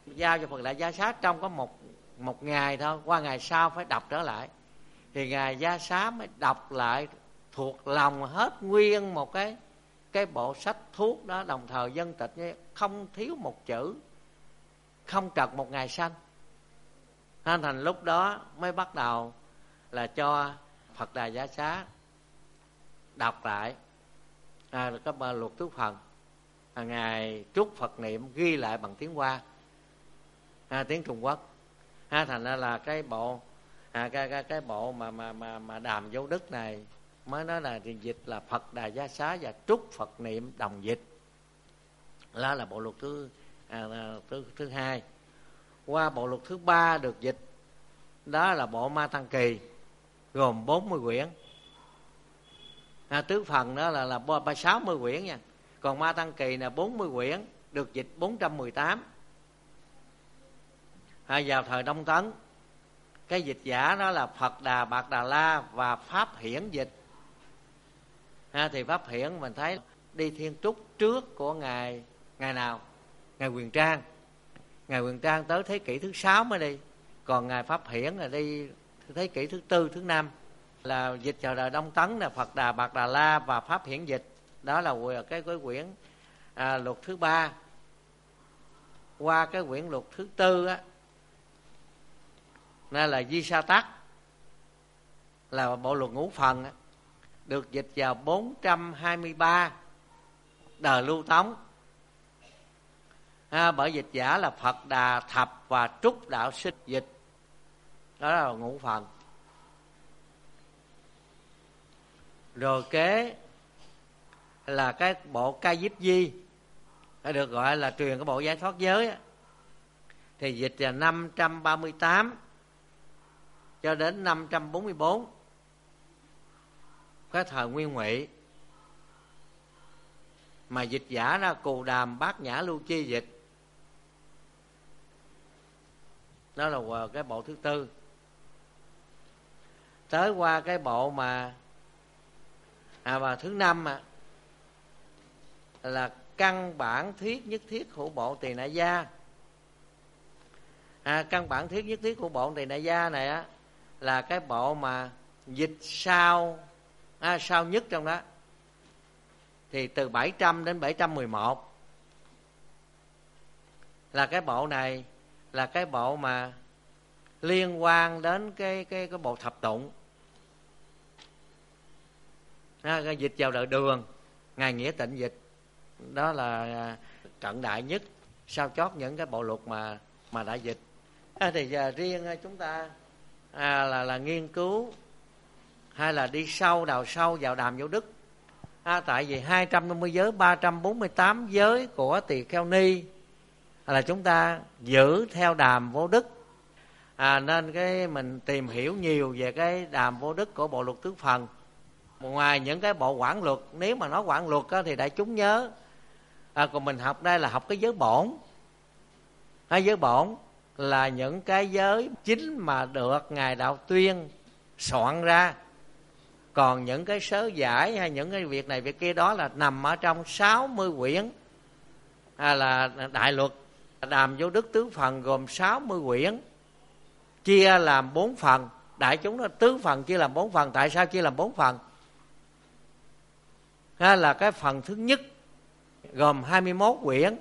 giao cho Phật Đại Gia Xá trong có một một ngày thôi, qua ngày sau phải đọc trở lại, thì ngài Gia Xá mới đọc lại thuộc lòng hết nguyên một cái cái bộ sách thuốc đó, đồng thời dân tịch không thiếu một chữ, không trật một ngày sanh. Thành lúc đó mới bắt đầu là cho Phật Đà Giá Xá đọc lại à, các bài luật tứ phần, à, ngài trút Phật niệm ghi lại bằng tiếng Hoa, à, tiếng Trung Quốc. À, thành ra là cái bộ à, cái, cái cái bộ mà mà mà mà Đàm Vô Đức này mới nói là tiền dịch là Phật Đà Giá Xá và trút Phật niệm đồng dịch. Đó là bộ luật thứ à, thứ thứ hai. Qua bộ luật thứ ba được dịch, đó là bộ Ma Tăng Kỳ, gồm bốn mươi quyển. À, tứ phần đó là là ba sáu mươi quyển nha. Còn Ma Tăng Kỳ là bốn mươi quyển, được dịch bốn trăm mười tám. À, vào thời Đông Tấn, cái dịch giả đó là Phật Đà Bạc Đà La và Pháp Hiển dịch. À, thì Pháp Hiển mình thấy đi Thiên Trúc trước của ngài ngày nào? Ngài Quyền Trang. Ngài Quyền Trang tới thế kỷ thứ sáu mới đi. Còn ngài Pháp Hiển là đi thế kỷ thứ tư, thứ năm. Là dịch vào đời Đông Tấn là Phật Đà Bạc Đà La và Pháp Hiển dịch. Đó là cái, cái quyển à, luật thứ ba. Qua cái quyển luật thứ tư á, nên là Di Sa Tắc, là bộ luật ngũ phần á, được dịch vào bốn trăm hai mươi ba đời Lưu Tống. À, bởi dịch giả là Phật Đà Thập và Trúc Đạo Sinh dịch. Đó là ngũ phần. Rồi kế là cái bộ Ca Diếp Di, được gọi là truyền cái bộ giải thoát giới á, thì dịch là năm trăm ba mươi tám cho đến năm trăm bốn mươi bốn, cái thời Nguyên Ngụy. Mà dịch giả ra Cù Đàm Bát Nhã Lưu Chi dịch. Đó là cái bộ thứ tư. Tới qua cái bộ mà à mà thứ năm à, là Căn Bản Thuyết Nhất Thiết Hữu Bộ Tỳ Nại Gia. À, Căn Bản Thuyết Nhất Thiết Hữu Bộ Tỳ Nại Gia này á, là cái bộ mà dịch sau à, sau nhất trong đó, thì từ bảy trăm đến bảy trăm mười một. Là cái bộ này là cái bộ mà liên quan đến cái cái cái bộ thập tụng. À, cái dịch vào đời Đường, ngài Nghĩa Tịnh dịch. Đó là cận đại nhất, sau chót những cái bộ luật mà mà đã dịch. À, thì giờ riêng chúng ta à, là là nghiên cứu hay là đi sâu đào sâu vào Đàm Vô Đức. À, tại vì hai trăm năm mươi giới, ba trăm bốn mươi tám giới của Tỳ Kheo Ni là chúng ta giữ theo Đàm Vô Đức. À, nên cái mình tìm hiểu nhiều về cái Đàm Vô Đức của bộ luật tứ phần. Ngoài những cái bộ quản luật, nếu mà nói quản luật á, thì đại chúng nhớ. À, còn mình học đây là học cái giới bổn. Cái giới bổn là những cái giới chính mà được Ngài Đạo Tuyên soạn ra. Còn những cái sớ giải hay những cái việc này việc kia đó là nằm ở trong sáu mươi quyển à, là đại luật. Đàm Vô Đức tứ phần gồm sáu mươi quyển, chia làm bốn phần. Đại chúng nó tứ phần chia làm bốn phần. Tại sao chia làm bốn phần? À, là cái phần thứ nhất gồm hai mươi mốt quyển,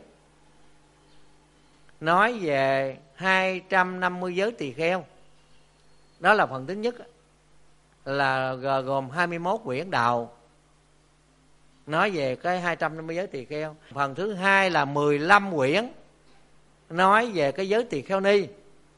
nói về hai trăm năm mươi giới tỳ kheo. Đó là phần thứ nhất, là gồm hai mươi mốt quyển đầu, nói về cái hai trăm năm mươi giới tỳ kheo. Phần thứ hai là mười lăm quyển, nói về cái giới tỳ kheo ni.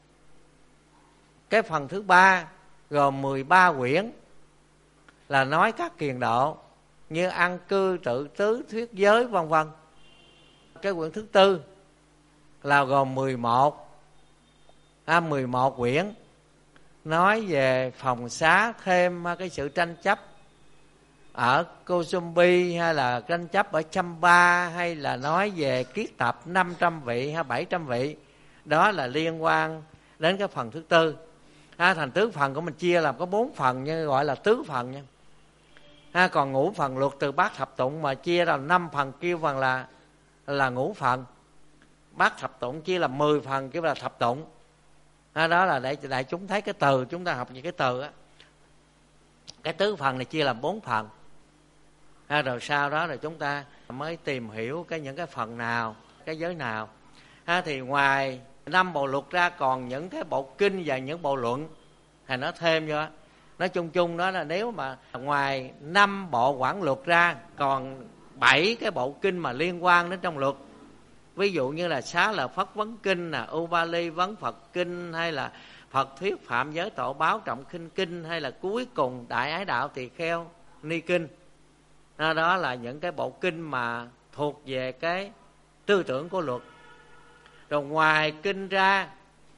Cái phần thứ ba gồm mười ba quyển, là nói các kiền độ như ăn cư, tự tứ, thuyết giới vân vân. Cái quyển thứ tư là gồm mười một à, mười một quyển, nói về phòng xá, thêm cái sự tranh chấp ở Kosumbi, hay là tranh chấp ở Chamba, hay là nói về kiết tập năm trăm vị hay bảy trăm vị. Đó là liên quan đến cái phần thứ tư. À, thành tứ phần của mình chia làm có bốn phần, nhưng gọi là tứ phần nha. À, còn ngũ phần luật từ bát thập tụng mà chia ra năm phần, kêu phần là là ngũ phần. bát thập tụng chia làm mười phần kêu là thập tụng. À, đó là để đại chúng thấy cái từ, chúng ta học những cái từ á, cái tứ phần này chia làm bốn phần. À, rồi sau đó rồi chúng ta mới tìm hiểu cái những cái phần nào, cái giới nào. À, thì ngoài năm bộ luật ra còn những cái bộ kinh và những bộ luận, thì nó thêm vô. Nói chung chung đó là nếu mà ngoài năm bộ quản luật ra còn bảy cái bộ kinh mà liên quan đến trong luật. Ví dụ như là Xá Lợi Phất Vấn Kinh, là Ubali Vấn Phật Kinh, hay là Phật Thuyết Phạm Giới Tội Báo Trọng Khinh Kinh, hay là cuối cùng Đại Ái Đạo Tỳ Kheo Ni Kinh. Đó, đó là những cái bộ kinh mà thuộc về cái tư tưởng của luật. Rồi ngoài kinh ra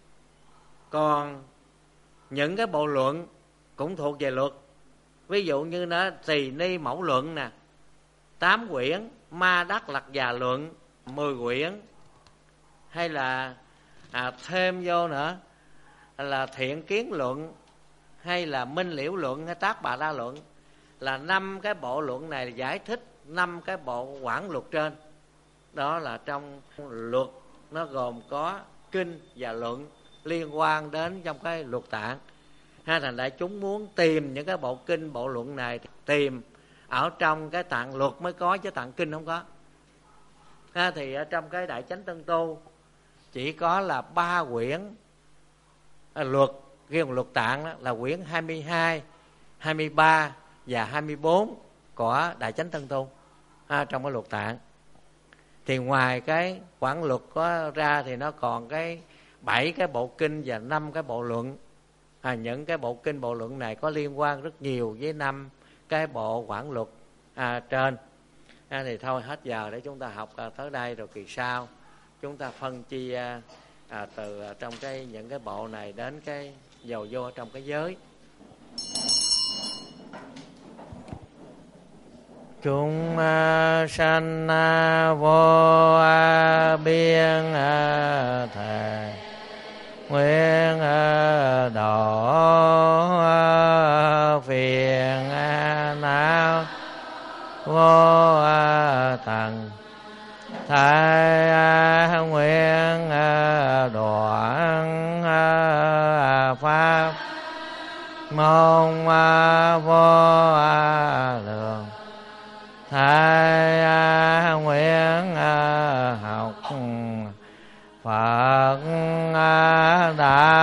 còn những cái bộ luận cũng thuộc về luật. Ví dụ như nó Tỳ Ni Mẫu Luận nè, tám quyển, Ma Đắc Lạc Già Luận mười quyển, hay là à, thêm vô nữa là Thiện Kiến Luận, hay là Minh Liễu Luận, hay Tác Bà Đa Luận. Là năm cái bộ luận này giải thích năm cái bộ quản luật trên. Đó là trong luật nó gồm có kinh và luận liên quan đến trong cái luật tạng. Ha, thành đại chúng muốn tìm những cái bộ kinh, bộ luận này tìm ở trong cái tạng luật mới có, chứ tạng kinh không có. Ha, thì ở trong cái Đại Chánh Tân Tu chỉ có là ba quyển à, luật, riêng luật tạng đó, là quyển hai mươi hai, hai mươi ba và hai mươi bốn của Đại Chánh Tân Tu à, trong cái luật tạng. Thì ngoài cái quản luật có ra thì nó còn cái bảy cái bộ kinh và năm cái bộ luận. À, những cái bộ kinh bộ luận này có liên quan rất nhiều với năm cái bộ quản luật à, trên. À, thì thôi hết giờ để chúng ta học à, tới đây, rồi kỳ sau chúng ta phân chia à, à, từ à, trong cái những cái bộ này đến cái dầu vô trong cái giới. Chúng uh, sanh uh, vô uh, biên uh, thề nguyện uh, độ uh, phiền uh, não vô uh, tầng thái uh, nguyện uh, đoạn uh, pháp mong uh, vô uh, lượng thái nguyện học Phật đã